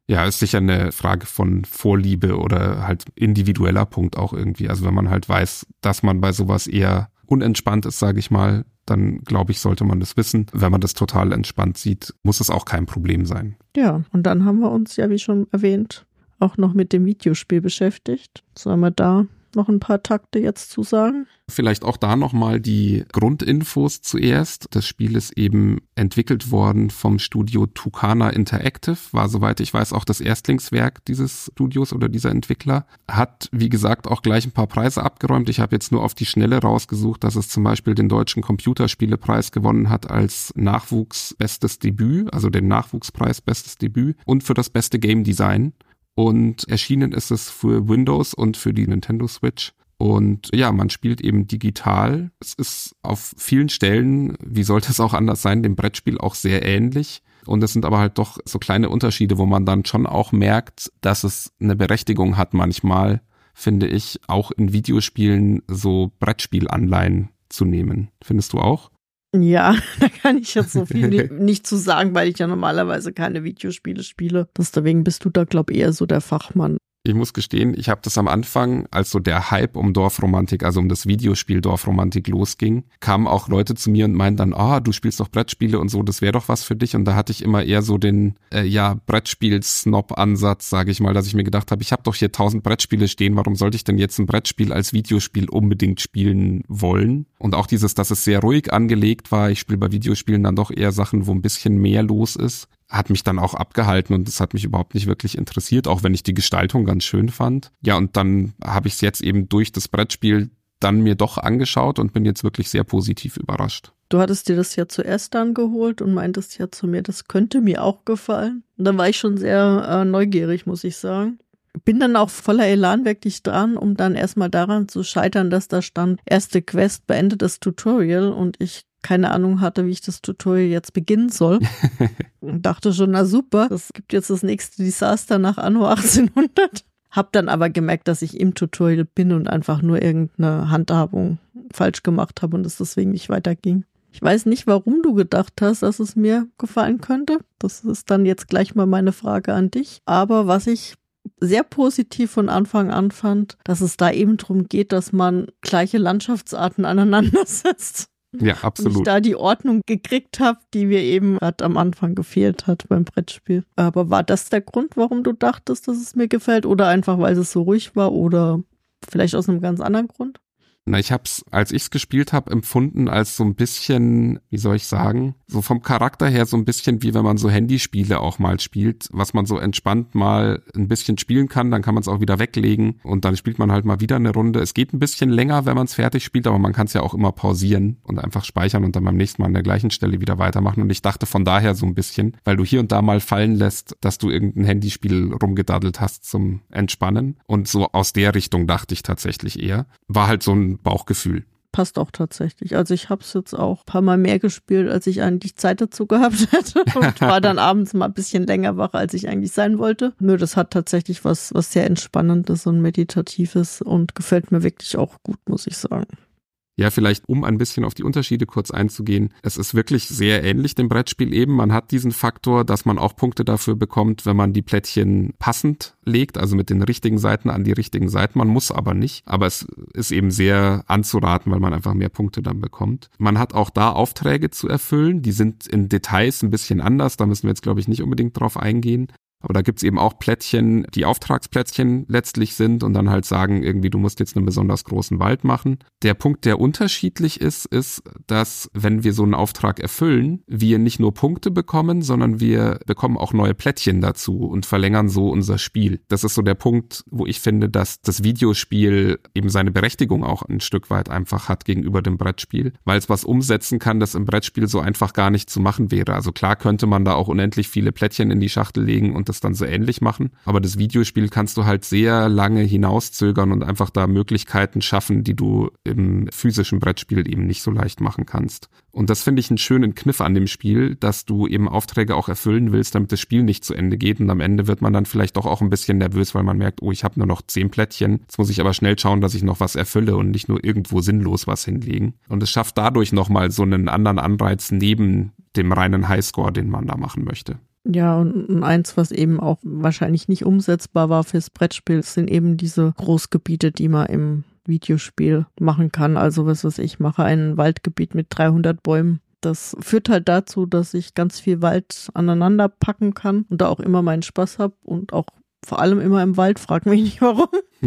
Ja, ist sicher eine Frage von Vorliebe oder halt individueller Punkt auch irgendwie. Also wenn man halt weiß, dass man bei sowas eher unentspannt ist, sage ich mal, dann glaube ich, sollte man das wissen. Wenn man das total entspannt sieht, muss es auch kein Problem sein. Ja, und dann haben wir uns ja, wie schon erwähnt, auch noch mit dem Videospiel beschäftigt. Sollen wir da noch ein paar Takte jetzt zu sagen? Vielleicht auch da nochmal die Grundinfos zuerst. Das Spiel ist eben entwickelt worden vom Studio Tucana Interactive, war soweit ich weiß auch das Erstlingswerk dieses Studios oder dieser Entwickler. Hat, wie gesagt, auch gleich ein paar Preise abgeräumt. Ich habe jetzt nur auf die Schnelle rausgesucht, dass es zum Beispiel den Deutschen Computerspielepreis gewonnen hat als Nachwuchs bestes Debüt, also den Nachwuchspreis bestes Debüt und für das beste Game Design. Und erschienen ist es für Windows und für die Nintendo Switch. Und ja, man spielt eben digital. Es ist auf vielen Stellen, wie sollte es auch anders sein, dem Brettspiel auch sehr ähnlich. Und es sind aber halt doch so kleine Unterschiede, wo man dann schon auch merkt, dass es eine Berechtigung hat manchmal, finde ich, auch in Videospielen so Brettspielanleihen zu nehmen. Findest du auch? Ja, da kann ich jetzt so viel nicht zu sagen, weil ich ja normalerweise keine Videospiele spiele. Deswegen bist du da, glaube ich, eher so der Fachmann. Ich muss gestehen, ich habe das am Anfang, als so der Hype um Dorfromantik, also um das Videospiel Dorfromantik losging, kamen auch Leute zu mir und meinten dann, ah, oh, du spielst doch Brettspiele und so, das wäre doch was für dich. Und da hatte ich immer eher so den, äh, ja, Brettspiel-Snob-Ansatz, sage ich mal, dass ich mir gedacht habe, ich habe doch hier tausend Brettspiele stehen, warum sollte ich denn jetzt ein Brettspiel als Videospiel unbedingt spielen wollen? Und auch dieses, dass es sehr ruhig angelegt war, ich spiele bei Videospielen dann doch eher Sachen, wo ein bisschen mehr los ist, hat mich dann auch abgehalten und das hat mich überhaupt nicht wirklich interessiert, auch wenn ich die Gestaltung ganz schön fand. Ja, und dann habe ich es jetzt eben durch das Brettspiel dann mir doch angeschaut und bin jetzt wirklich sehr positiv überrascht. Du hattest dir das ja zuerst dann geholt und meintest ja zu mir, das könnte mir auch gefallen. Und dann war ich schon sehr äh, neugierig, muss ich sagen. Bin dann auch voller Elan wirklich dran, um dann erstmal daran zu scheitern, dass da stand, erste Quest, beende das Tutorial und ich keine Ahnung hatte, wie ich das Tutorial jetzt beginnen soll. Und dachte schon, na super, das gibt jetzt das nächste Desaster nach Anno achtzehnhundert. Hab dann aber gemerkt, dass ich im Tutorial bin und einfach nur irgendeine Handhabung falsch gemacht habe und es deswegen nicht weiterging. Ich weiß nicht, warum du gedacht hast, dass es mir gefallen könnte. Das ist dann jetzt gleich mal meine Frage an dich. Aber was ich sehr positiv von Anfang an fand, dass es da eben darum geht, dass man gleiche Landschaftsarten aneinander setzt. Ja, absolut. Und ich da die Ordnung gekriegt habe, die mir eben gerade am Anfang gefehlt hat beim Brettspiel. Aber war das der Grund, warum du dachtest, dass es mir gefällt? Oder einfach, weil es so ruhig war? Oder vielleicht aus einem ganz anderen Grund? Na, ich hab's, als ich's gespielt habe, empfunden als so ein bisschen, wie soll ich sagen, so vom Charakter her so ein bisschen wie wenn man so Handyspiele auch mal spielt, was man so entspannt mal ein bisschen spielen kann, dann kann man es auch wieder weglegen und dann spielt man halt mal wieder eine Runde. Es geht ein bisschen länger, wenn man es fertig spielt, aber man kann es ja auch immer pausieren und einfach speichern und dann beim nächsten Mal an der gleichen Stelle wieder weitermachen. Und ich dachte von daher so ein bisschen, weil du hier und da mal fallen lässt, dass du irgendein Handyspiel rumgedaddelt hast zum Entspannen. Und so aus der Richtung dachte ich tatsächlich eher. War halt so ein Bauchgefühl. Passt auch tatsächlich. Also ich habe es jetzt auch ein paar Mal mehr gespielt, als ich eigentlich Zeit dazu gehabt hätte und war dann abends mal ein bisschen länger wach, als ich eigentlich sein wollte. Nö, das hat tatsächlich was, was sehr Entspannendes und Meditatives und gefällt mir wirklich auch gut, muss ich sagen. Ja, vielleicht um ein bisschen auf die Unterschiede kurz einzugehen. Es ist wirklich sehr ähnlich dem Brettspiel eben. Man hat diesen Faktor, dass man auch Punkte dafür bekommt, wenn man die Plättchen passend legt, also mit den richtigen Seiten an die richtigen Seiten. Man muss aber nicht. Aber es ist eben sehr anzuraten, weil man einfach mehr Punkte dann bekommt. Man hat auch da Aufträge zu erfüllen. Die sind in Details ein bisschen anders. Da müssen wir jetzt, glaube ich, nicht unbedingt drauf eingehen. Aber da gibt's eben auch Plättchen, die Auftragsplättchen letztlich sind und dann halt sagen, irgendwie, du musst jetzt einen besonders großen Wald machen. Der Punkt, der unterschiedlich ist, ist, dass wenn wir so einen Auftrag erfüllen, wir nicht nur Punkte bekommen, sondern wir bekommen auch neue Plättchen dazu und verlängern so unser Spiel. Das ist so der Punkt, wo ich finde, dass das Videospiel eben seine Berechtigung auch ein Stück weit einfach hat gegenüber dem Brettspiel, weil es was umsetzen kann, das im Brettspiel so einfach gar nicht zu machen wäre. Also klar könnte man da auch unendlich viele Plättchen in die Schachtel legen und das dann so ähnlich machen. Aber das Videospiel kannst du halt sehr lange hinauszögern und einfach da Möglichkeiten schaffen, die du im physischen Brettspiel eben nicht so leicht machen kannst. Und das finde ich einen schönen Kniff an dem Spiel, dass du eben Aufträge auch erfüllen willst, damit das Spiel nicht zu Ende geht. Und am Ende wird man dann vielleicht doch auch ein bisschen nervös, weil man merkt, oh, ich habe nur noch zehn Plättchen. Jetzt muss ich aber schnell schauen, dass ich noch was erfülle und nicht nur irgendwo sinnlos was hinlegen. Und es schafft dadurch nochmal so einen anderen Anreiz neben dem reinen Highscore, den man da machen möchte. Ja, und eins, was eben auch wahrscheinlich nicht umsetzbar war fürs Brettspiel, sind eben diese Großgebiete, die man im Videospiel machen kann. Also was weiß ich, mache ein Waldgebiet mit dreihundert Bäumen. Das führt halt dazu, dass ich ganz viel Wald aneinander packen kann und da auch immer meinen Spaß habe und auch vor allem immer im Wald, frag mich nicht warum.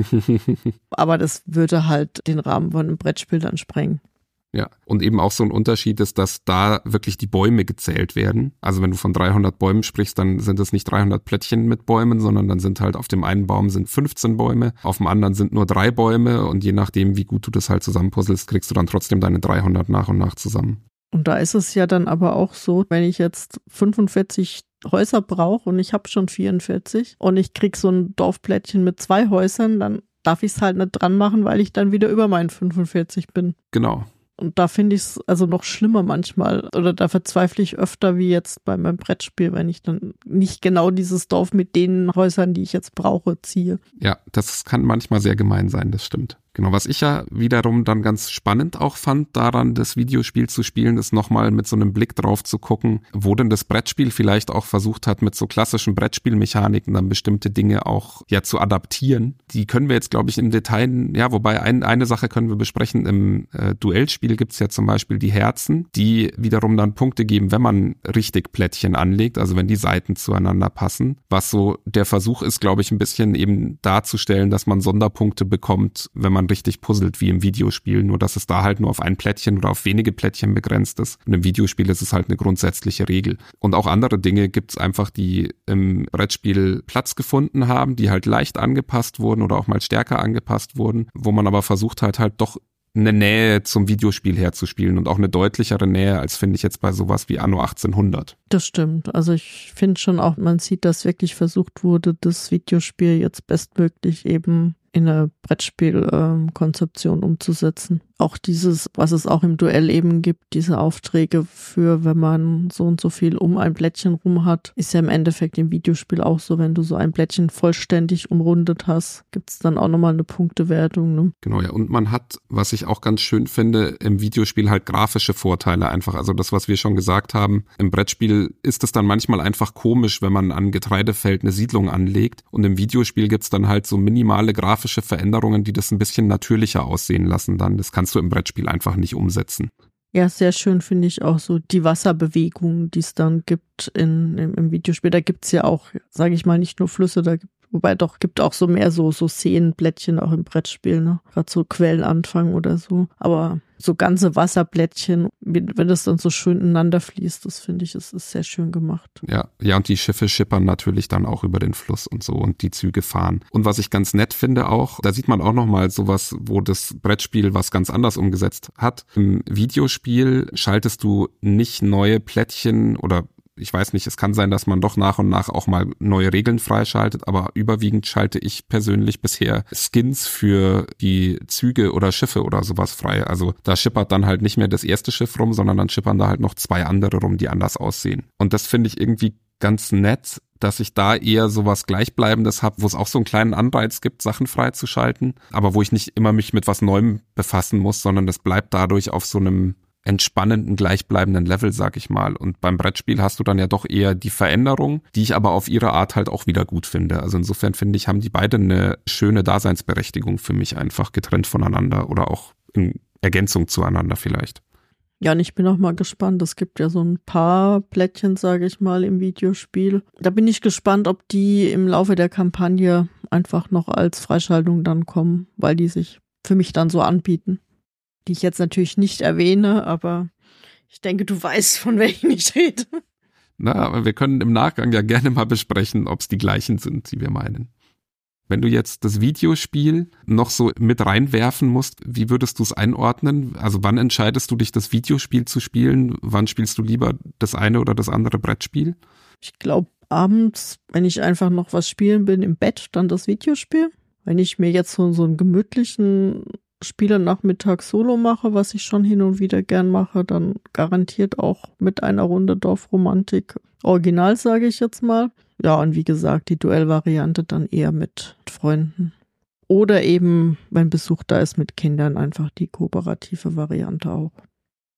Aber das würde halt den Rahmen von einem Brettspiel dann sprengen. Ja, und eben auch so ein Unterschied ist, dass da wirklich die Bäume gezählt werden. Also wenn du von dreihundert Bäumen sprichst, dann sind es nicht dreihundert Plättchen mit Bäumen, sondern dann sind halt auf dem einen Baum sind fünfzehn Bäume, auf dem anderen sind nur drei Bäume und je nachdem, wie gut du das halt zusammenpuzzelst, kriegst du dann trotzdem deine dreihundert nach und nach zusammen. Und da ist es ja dann aber auch so, wenn ich jetzt fünfundvierzig Häuser brauche und ich habe schon vierundvierzig und ich krieg so ein Dorfplättchen mit zwei Häusern, dann darf ich es halt nicht dran machen, weil ich dann wieder über meinen fünfundvierzig bin. Genau. Und da finde ich es also noch schlimmer manchmal oder da verzweifle ich öfter wie jetzt bei meinem Brettspiel, wenn ich dann nicht genau dieses Dorf mit den Häusern, die ich jetzt brauche, ziehe. Ja, das kann manchmal sehr gemein sein, das stimmt. Genau, was ich ja wiederum dann ganz spannend auch fand, daran das Videospiel zu spielen, ist nochmal mit so einem Blick drauf zu gucken, wo denn das Brettspiel vielleicht auch versucht hat, mit so klassischen Brettspielmechaniken dann bestimmte Dinge auch ja zu adaptieren. Die können wir jetzt, glaube ich, im Detail, ja, wobei ein, eine Sache können wir besprechen. Im äh, Duellspiel gibt's ja zum Beispiel die Herzen, die wiederum dann Punkte geben, wenn man richtig Plättchen anlegt, also wenn die Seiten zueinander passen. Was so der Versuch ist, glaube ich, ein bisschen eben darzustellen, dass man Sonderpunkte bekommt, wenn man richtig puzzelt wie im Videospiel, nur dass es da halt nur auf ein Plättchen oder auf wenige Plättchen begrenzt ist. In einem Videospiel ist es halt eine grundsätzliche Regel. Und auch andere Dinge gibt es einfach, die im Brettspiel Platz gefunden haben, die halt leicht angepasst wurden oder auch mal stärker angepasst wurden, wo man aber versucht halt halt doch eine Nähe zum Videospiel herzuspielen und auch eine deutlichere Nähe, als finde ich jetzt bei sowas wie Anno achtzehnhundert. Das stimmt. Also ich finde schon auch, man sieht, dass wirklich versucht wurde, das Videospiel jetzt bestmöglich eben in eine Brettspielkonzeption ähm, umzusetzen. Auch dieses, was es auch im Duell eben gibt, diese Aufträge für, wenn man so und so viel um ein Plättchen rum hat, ist ja im Endeffekt im Videospiel auch so, wenn du so ein Plättchen vollständig umrundet hast, gibt es dann auch nochmal eine Punktewertung. Ne? Genau, ja, und man hat, was ich auch ganz schön finde, im Videospiel halt grafische Vorteile einfach, also das, was wir schon gesagt haben. Im Brettspiel ist es dann manchmal einfach komisch, wenn man an Getreidefeld eine Siedlung anlegt und im Videospiel gibt's dann halt so minimale grafische Veränderungen, die das ein bisschen natürlicher aussehen lassen dann. Das kannst du im Brettspiel einfach nicht umsetzen. Ja, sehr schön finde ich auch so die Wasserbewegungen, die es dann gibt in, im, im Videospiel. Da gibt's ja auch, sage ich mal, nicht nur Flüsse, da gibt, wobei doch gibt auch so mehr so, so Szenenblättchen auch im Brettspiel, ne? Gerade so Quellenanfang oder so. Aber so ganze Wasserblättchen, wenn das dann so schön ineinander fließt, das finde ich, ist, ist sehr schön gemacht. Ja, ja, und die Schiffe schippern natürlich dann auch über den Fluss und so und die Züge fahren. Und was ich ganz nett finde auch, da sieht man auch nochmal sowas, wo das Brettspiel was ganz anders umgesetzt hat. Im Videospiel schaltest du nicht neue Plättchen oder ich weiß nicht, es kann sein, dass man doch nach und nach auch mal neue Regeln freischaltet, aber überwiegend schalte ich persönlich bisher Skins für die Züge oder Schiffe oder sowas frei. Also da schippert dann halt nicht mehr das erste Schiff rum, sondern dann schippern da halt noch zwei andere rum, die anders aussehen. Und das finde ich irgendwie ganz nett, dass ich da eher sowas Gleichbleibendes habe, wo es auch so einen kleinen Anreiz gibt, Sachen freizuschalten, aber wo ich nicht immer mich mit was Neuem befassen muss, sondern das bleibt dadurch auf so einem entspannenden, gleichbleibenden Level, sag ich mal. Und beim Brettspiel hast du dann ja doch eher die Veränderung, die ich aber auf ihre Art halt auch wieder gut finde. Also insofern finde ich, haben die beide eine schöne Daseinsberechtigung für mich, einfach getrennt voneinander oder auch in Ergänzung zueinander vielleicht. Ja, und ich bin auch mal gespannt. Es gibt ja so ein paar Plättchen, sage ich mal, im Videospiel. Da bin ich gespannt, ob die im Laufe der Kampagne einfach noch als Freischaltung dann kommen, weil die sich für mich dann so anbieten. Die ich jetzt natürlich nicht erwähne, aber ich denke, du weißt, von welchen ich rede. Na, aber wir können im Nachgang ja gerne mal besprechen, ob es die gleichen sind, die wir meinen. Wenn du jetzt das Videospiel noch so mit reinwerfen musst, wie würdest du es einordnen? Also wann entscheidest du dich, das Videospiel zu spielen? Wann spielst du lieber das eine oder das andere Brettspiel? Ich glaube, abends, wenn ich einfach noch was spielen bin im Bett, dann das Videospiel. Wenn ich mir jetzt so, so einen gemütlichen Spiele-Nachmittag Solo mache, was ich schon hin und wieder gern mache, dann garantiert auch mit einer Runde Dorfromantik Original, sage ich jetzt mal. Ja, und wie gesagt, die Duellvariante dann eher mit Freunden. Oder eben, wenn Besuch da ist mit Kindern, einfach die kooperative Variante auch.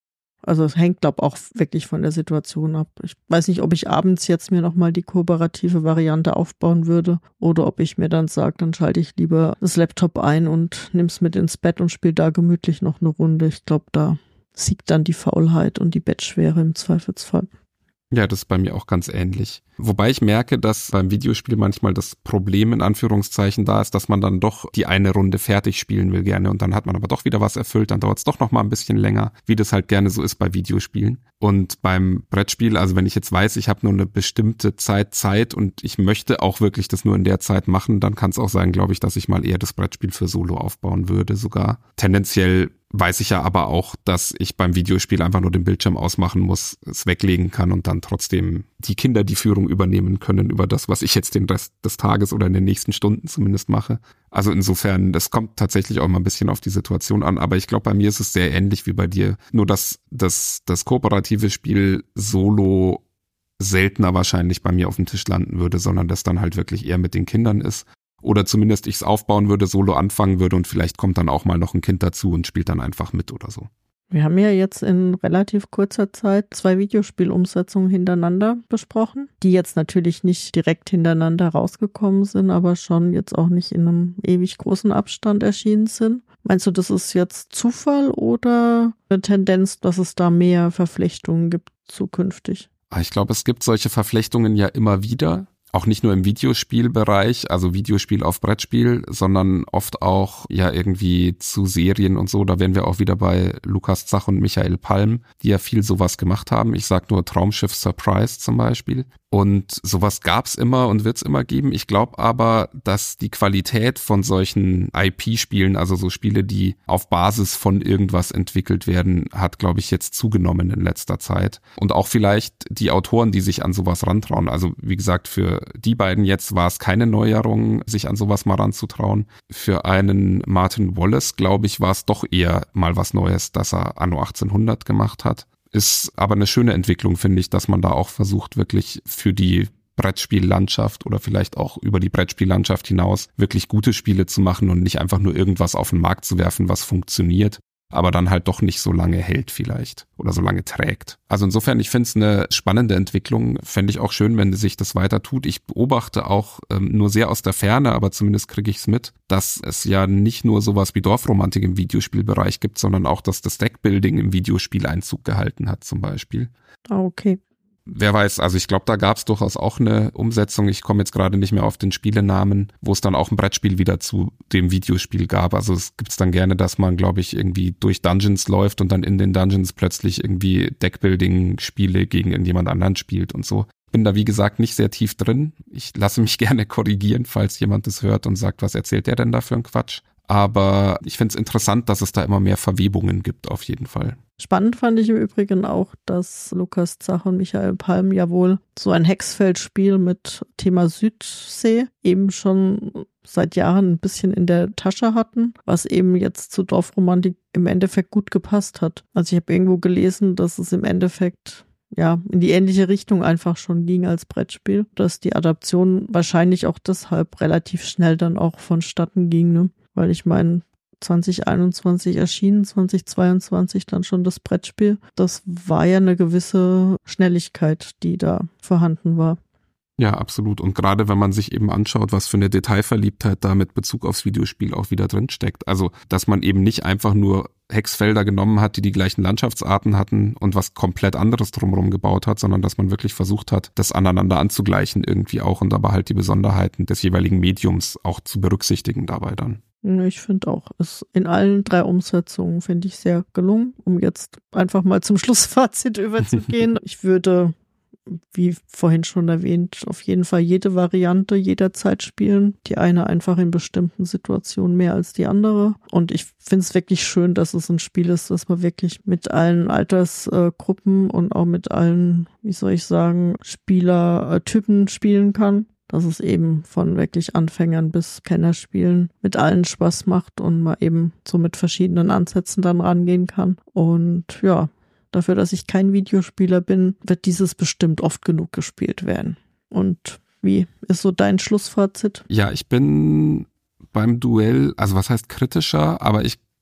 Also es hängt, glaube ich, auch wirklich von der Situation ab. Ich weiß nicht, ob ich abends jetzt mir nochmal die kooperative Variante aufbauen würde oder ob ich mir dann sage, dann schalte ich lieber das Laptop ein und nimm's mit ins Bett und spiele da gemütlich noch eine Runde. Ich glaube, da siegt dann die Faulheit und die Bettschwere im Zweifelsfall. Ja, das ist bei mir auch ganz ähnlich. Wobei ich merke, dass beim Videospiel manchmal das Problem in Anführungszeichen da ist, dass man dann doch die eine Runde fertig spielen will gerne und dann hat man aber doch wieder was erfüllt, dann dauert es doch noch mal ein bisschen länger, wie das halt gerne so ist bei Videospielen. Und beim Brettspiel, also wenn ich jetzt weiß, ich habe nur eine bestimmte Zeit Zeit und ich möchte auch wirklich das nur in der Zeit machen, dann kann es auch sein, glaube ich, dass ich mal eher das Brettspiel für Solo aufbauen würde sogar. Tendenziell weiß ich ja aber auch, dass ich beim Videospiel einfach nur den Bildschirm ausmachen muss, es weglegen kann und dann trotzdem die Kinder die Führung übernehmen können über das, was ich jetzt den Rest des Tages oder in den nächsten Stunden zumindest mache. Also insofern, das kommt tatsächlich auch mal ein bisschen auf die Situation an, aber ich glaube, bei mir ist es sehr ähnlich wie bei dir. Nur, dass das, das kooperative Spiel Solo seltener wahrscheinlich bei mir auf dem Tisch landen würde, sondern das dann halt wirklich eher mit den Kindern ist. Oder zumindest ich es aufbauen würde, Solo anfangen würde und vielleicht kommt dann auch mal noch ein Kind dazu und spielt dann einfach mit oder so. Wir haben ja jetzt in relativ kurzer Zeit zwei Videospielumsetzungen hintereinander besprochen, die jetzt natürlich nicht direkt hintereinander rausgekommen sind, aber schon jetzt auch nicht in einem ewig großen Abstand erschienen sind. Meinst du, das ist jetzt Zufall oder eine Tendenz, dass es da mehr Verflechtungen gibt zukünftig? Ich glaube, es gibt solche Verflechtungen ja immer wieder. Auch nicht nur im Videospielbereich, also Videospiel auf Brettspiel, sondern oft auch ja irgendwie zu Serien und so. Da wären wir auch wieder bei Lukas Zach und Michael Palm, die ja viel sowas gemacht haben. Ich sag nur Traumschiff Surprise zum Beispiel. Und sowas gab's immer und wird's immer geben. Ich glaube aber, dass die Qualität von solchen I P-Spielen, also so Spiele, die auf Basis von irgendwas entwickelt werden, hat, glaube ich, jetzt zugenommen in letzter Zeit. Und auch vielleicht die Autoren, die sich an sowas rantrauen. Also wie gesagt, für die beiden jetzt war es keine Neuerung, sich an sowas mal ranzutrauen. Für einen Martin Wallace, glaube ich, war es doch eher mal was Neues, dass er Anno achtzehnhundert gemacht hat. Ist aber eine schöne Entwicklung, finde ich, dass man da auch versucht, wirklich für die Brettspiellandschaft oder vielleicht auch über die Brettspiellandschaft hinaus wirklich gute Spiele zu machen und nicht einfach nur irgendwas auf den Markt zu werfen, was funktioniert, aber dann halt doch nicht so lange hält vielleicht oder so lange trägt. Also insofern, ich finde es eine spannende Entwicklung. Fände ich auch schön, wenn sich das weiter tut. Ich beobachte auch ähm, nur sehr aus der Ferne, aber zumindest kriege ich es mit, dass es ja nicht nur sowas wie Dorfromantik im Videospielbereich gibt, sondern auch, dass das Deckbuilding im Videospiel Einzug gehalten hat zum Beispiel. Ah, okay. Wer weiß, also ich glaube, da gab es durchaus auch eine Umsetzung. Ich komme jetzt gerade nicht mehr auf den Spielenamen, wo es dann auch ein Brettspiel wieder zu dem Videospiel gab. Also es gibt's dann gerne, dass man, glaube ich, irgendwie durch Dungeons läuft und dann in den Dungeons plötzlich irgendwie Deckbuilding-Spiele gegen irgendjemand anderen spielt und so. Bin da, wie gesagt, nicht sehr tief drin. Ich lasse mich gerne korrigieren, falls jemand das hört und sagt, was erzählt der denn da für einen Quatsch. Aber ich finde es interessant, dass es da immer mehr Verwebungen gibt, auf jeden Fall. Spannend fand ich im Übrigen auch, dass Lukas Zach und Michael Palm ja wohl so ein Hexfeldspiel mit Thema Südsee eben schon seit Jahren ein bisschen in der Tasche hatten, was eben jetzt zu Dorfromantik im Endeffekt gut gepasst hat. Also ich habe irgendwo gelesen, dass es im Endeffekt ja in die ähnliche Richtung einfach schon ging als Brettspiel, dass die Adaption wahrscheinlich auch deshalb relativ schnell dann auch vonstatten ging, ne? Weil ich meine, zwanzig einundzwanzig erschienen, zwanzig zweiundzwanzig dann schon das Brettspiel. Das war ja eine gewisse Schnelligkeit, die da vorhanden war. Ja, absolut. Und gerade wenn man sich eben anschaut, was für eine Detailverliebtheit da mit Bezug aufs Videospiel auch wieder drin steckt. Also, dass man eben nicht einfach nur Hexfelder genommen hat, die die gleichen Landschaftsarten hatten und was komplett anderes drumherum gebaut hat, sondern dass man wirklich versucht hat, das aneinander anzugleichen irgendwie auch und aber halt die Besonderheiten des jeweiligen Mediums auch zu berücksichtigen dabei dann. Ich finde auch, es in allen drei Umsetzungen finde ich sehr gelungen, um jetzt einfach mal zum Schlussfazit überzugehen. Ich würde, wie vorhin schon erwähnt, auf jeden Fall jede Variante jederzeit spielen. Die eine einfach in bestimmten Situationen mehr als die andere. Und ich finde es wirklich schön, dass es ein Spiel ist, das man wirklich mit allen Altersgruppen und auch mit allen, wie soll ich sagen, Spielertypen spielen kann. Dass es eben von wirklich Anfängern bis Kennerspielen mit allen Spaß macht und man eben so mit verschiedenen Ansätzen dann rangehen kann. Und ja, dafür, dass ich kein Videospieler bin, wird dieses bestimmt oft genug gespielt werden. Und wie ist so dein Schlussfazit? Ja, ich bin beim Duell, also was heißt kritischer, aber ich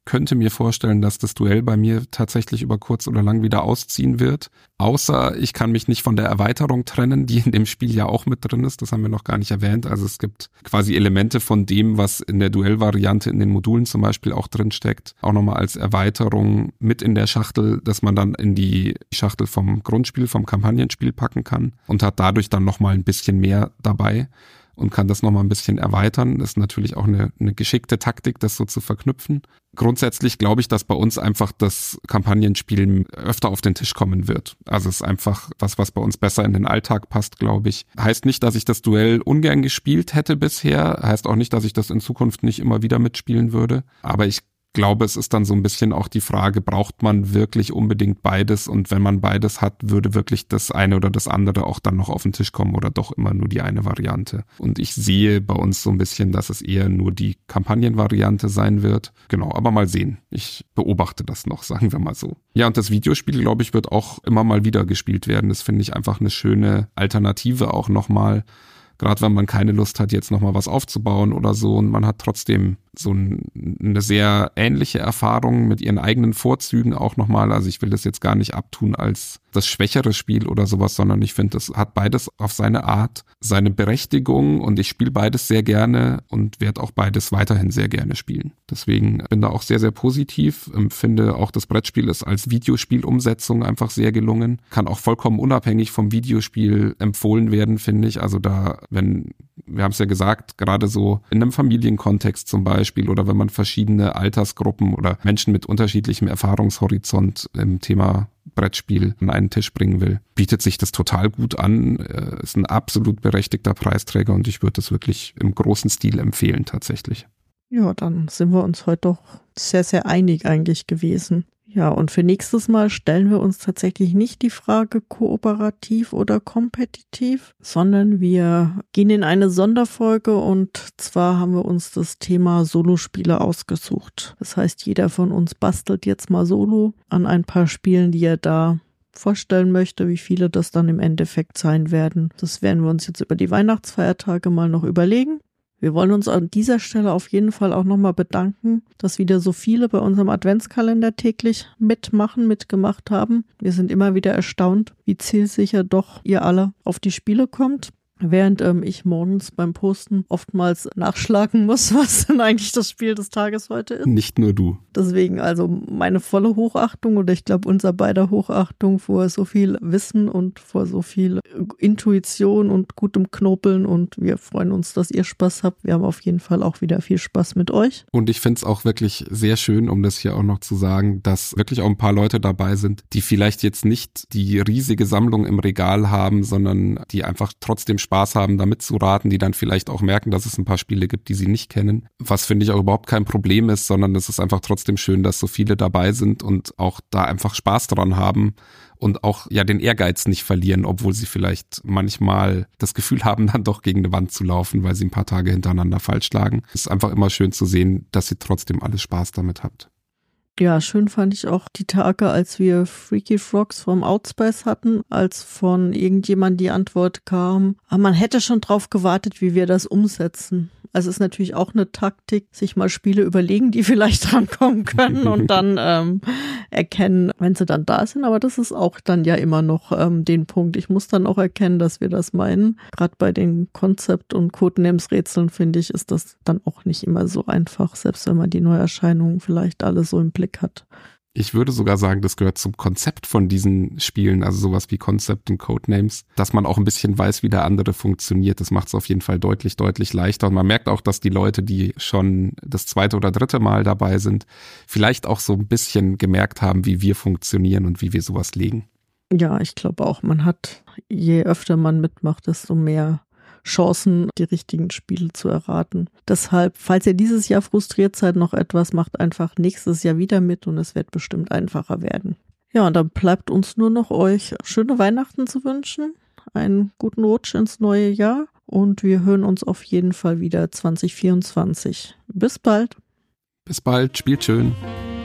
könnte mir vorstellen, dass das Duell bei mir tatsächlich über kurz oder lang wieder ausziehen wird. Außer ich kann mich nicht von der Erweiterung trennen, die in dem Spiel ja auch mit drin ist. Das haben wir noch gar nicht erwähnt. Also es gibt quasi Elemente von dem, was in der Duellvariante in den Modulen zum Beispiel auch drin steckt, auch nochmal als Erweiterung mit in der Schachtel, dass man dann in die Schachtel vom Grundspiel, vom Kampagnenspiel packen kann und hat dadurch dann nochmal ein bisschen mehr dabei und kann das nochmal ein bisschen erweitern. Das ist natürlich auch eine, eine geschickte Taktik, das so zu verknüpfen. Grundsätzlich glaube ich, dass bei uns einfach das Kampagnenspiel öfter auf den Tisch kommen wird. Also es ist einfach was, was bei uns besser in den Alltag passt, glaube ich. Heißt nicht, dass ich das Duell ungern gespielt hätte bisher. Heißt auch nicht, dass ich das in Zukunft nicht immer wieder mitspielen würde. Aber ich Ich glaube, es ist dann so ein bisschen auch die Frage, braucht man wirklich unbedingt beides? Und wenn man beides hat, würde wirklich das eine oder das andere auch dann noch auf den Tisch kommen oder doch immer nur die eine Variante? Und ich sehe bei uns so ein bisschen, dass es eher nur die Kampagnenvariante sein wird. Genau, aber mal sehen. Ich beobachte das noch, sagen wir mal so. Ja, und das Videospiel, glaube ich, wird auch immer mal wieder gespielt werden. Das finde ich einfach eine schöne Alternative auch nochmal. Gerade wenn man keine Lust hat, jetzt nochmal was aufzubauen oder so und man hat trotzdem so ein, eine sehr ähnliche Erfahrung mit ihren eigenen Vorzügen auch nochmal. Also ich will das jetzt gar nicht abtun als das schwächere Spiel oder sowas, sondern ich finde, das hat beides auf seine Art, seine Berechtigung und ich spiele beides sehr gerne und werde auch beides weiterhin sehr gerne spielen. Deswegen bin da auch sehr, sehr positiv, finde auch das Brettspiel ist als Videospielumsetzung einfach sehr gelungen, kann auch vollkommen unabhängig vom Videospiel empfohlen werden, finde ich. Also da, wenn, wir haben es ja gesagt, gerade so in einem Familienkontext zum Beispiel oder wenn man verschiedene Altersgruppen oder Menschen mit unterschiedlichem Erfahrungshorizont im Thema Brettspiel an einen Tisch bringen will, bietet sich das total gut an, ist ein absolut berechtigter Preisträger und ich würde das wirklich im großen Stil empfehlen tatsächlich. Ja, dann sind wir uns heute doch sehr, sehr einig eigentlich gewesen. Ja, und für nächstes Mal stellen wir uns tatsächlich nicht die Frage kooperativ oder kompetitiv, sondern wir gehen in eine Sonderfolge und zwar haben wir uns das Thema Solospiele ausgesucht. Das heißt, jeder von uns bastelt jetzt mal Solo an ein paar Spielen, die er da vorstellen möchte, wie viele das dann im Endeffekt sein werden. Das werden wir uns jetzt über die Weihnachtsfeiertage mal noch überlegen. Wir wollen uns an dieser Stelle auf jeden Fall auch nochmal bedanken, dass wieder so viele bei unserem Adventskalender täglich mitmachen, mitgemacht haben. Wir sind immer wieder erstaunt, wie zielsicher doch ihr alle auf die Spiele kommt. Während ähm, ich morgens beim Posten oftmals nachschlagen muss, was denn eigentlich das Spiel des Tages heute ist. Nicht nur du. Deswegen also meine volle Hochachtung oder ich glaube unser beider Hochachtung vor so viel Wissen und vor so viel Intuition und gutem Knobeln und wir freuen uns, dass ihr Spaß habt. Wir haben auf jeden Fall auch wieder viel Spaß mit euch. Und ich finde es auch wirklich sehr schön, um das hier auch noch zu sagen, dass wirklich auch ein paar Leute dabei sind, die vielleicht jetzt nicht die riesige Sammlung im Regal haben, sondern die einfach trotzdem Spaß haben, damit zu raten, die dann vielleicht auch merken, dass es ein paar Spiele gibt, die sie nicht kennen. Was finde ich auch überhaupt kein Problem ist, sondern es ist einfach trotzdem schön, dass so viele dabei sind und auch da einfach Spaß dran haben und auch ja den Ehrgeiz nicht verlieren, obwohl sie vielleicht manchmal das Gefühl haben, dann doch gegen eine Wand zu laufen, weil sie ein paar Tage hintereinander falsch lagen. Es ist einfach immer schön zu sehen, dass ihr trotzdem alle Spaß damit habt. Ja, schön fand ich auch die Tage, als wir Freaky Frogs vom Outspace hatten, als von irgendjemand die Antwort kam, aber man hätte schon drauf gewartet, wie wir das umsetzen. Also es ist natürlich auch eine Taktik, sich mal Spiele überlegen, die vielleicht drankommen können und dann ähm, erkennen, wenn sie dann da sind. Aber das ist auch dann ja immer noch ähm, den Punkt. Ich muss dann auch erkennen, dass wir das meinen. Gerade bei den Konzept- und Codenames-Rätseln, finde ich, ist das dann auch nicht immer so einfach, selbst wenn man die Neuerscheinungen vielleicht alle so im Blick hat. Ich würde sogar sagen, das gehört zum Konzept von diesen Spielen, also sowas wie Concept und Codenames, dass man auch ein bisschen weiß, wie der andere funktioniert. Das macht es auf jeden Fall deutlich, deutlich leichter. Und man merkt auch, dass die Leute, die schon das zweite oder dritte Mal dabei sind, vielleicht auch so ein bisschen gemerkt haben, wie wir funktionieren und wie wir sowas legen. Ja, ich glaube auch, man hat, je öfter man mitmacht, desto mehr Chancen, die richtigen Spiele zu erraten. Deshalb, falls ihr dieses Jahr frustriert seid, noch etwas, macht einfach nächstes Jahr wieder mit und es wird bestimmt einfacher werden. Ja, und dann bleibt uns nur noch euch schöne Weihnachten zu wünschen, einen guten Rutsch ins neue Jahr und wir hören uns auf jeden Fall wieder zwanzig vierundzwanzig. Bis bald. Bis bald, spielt schön.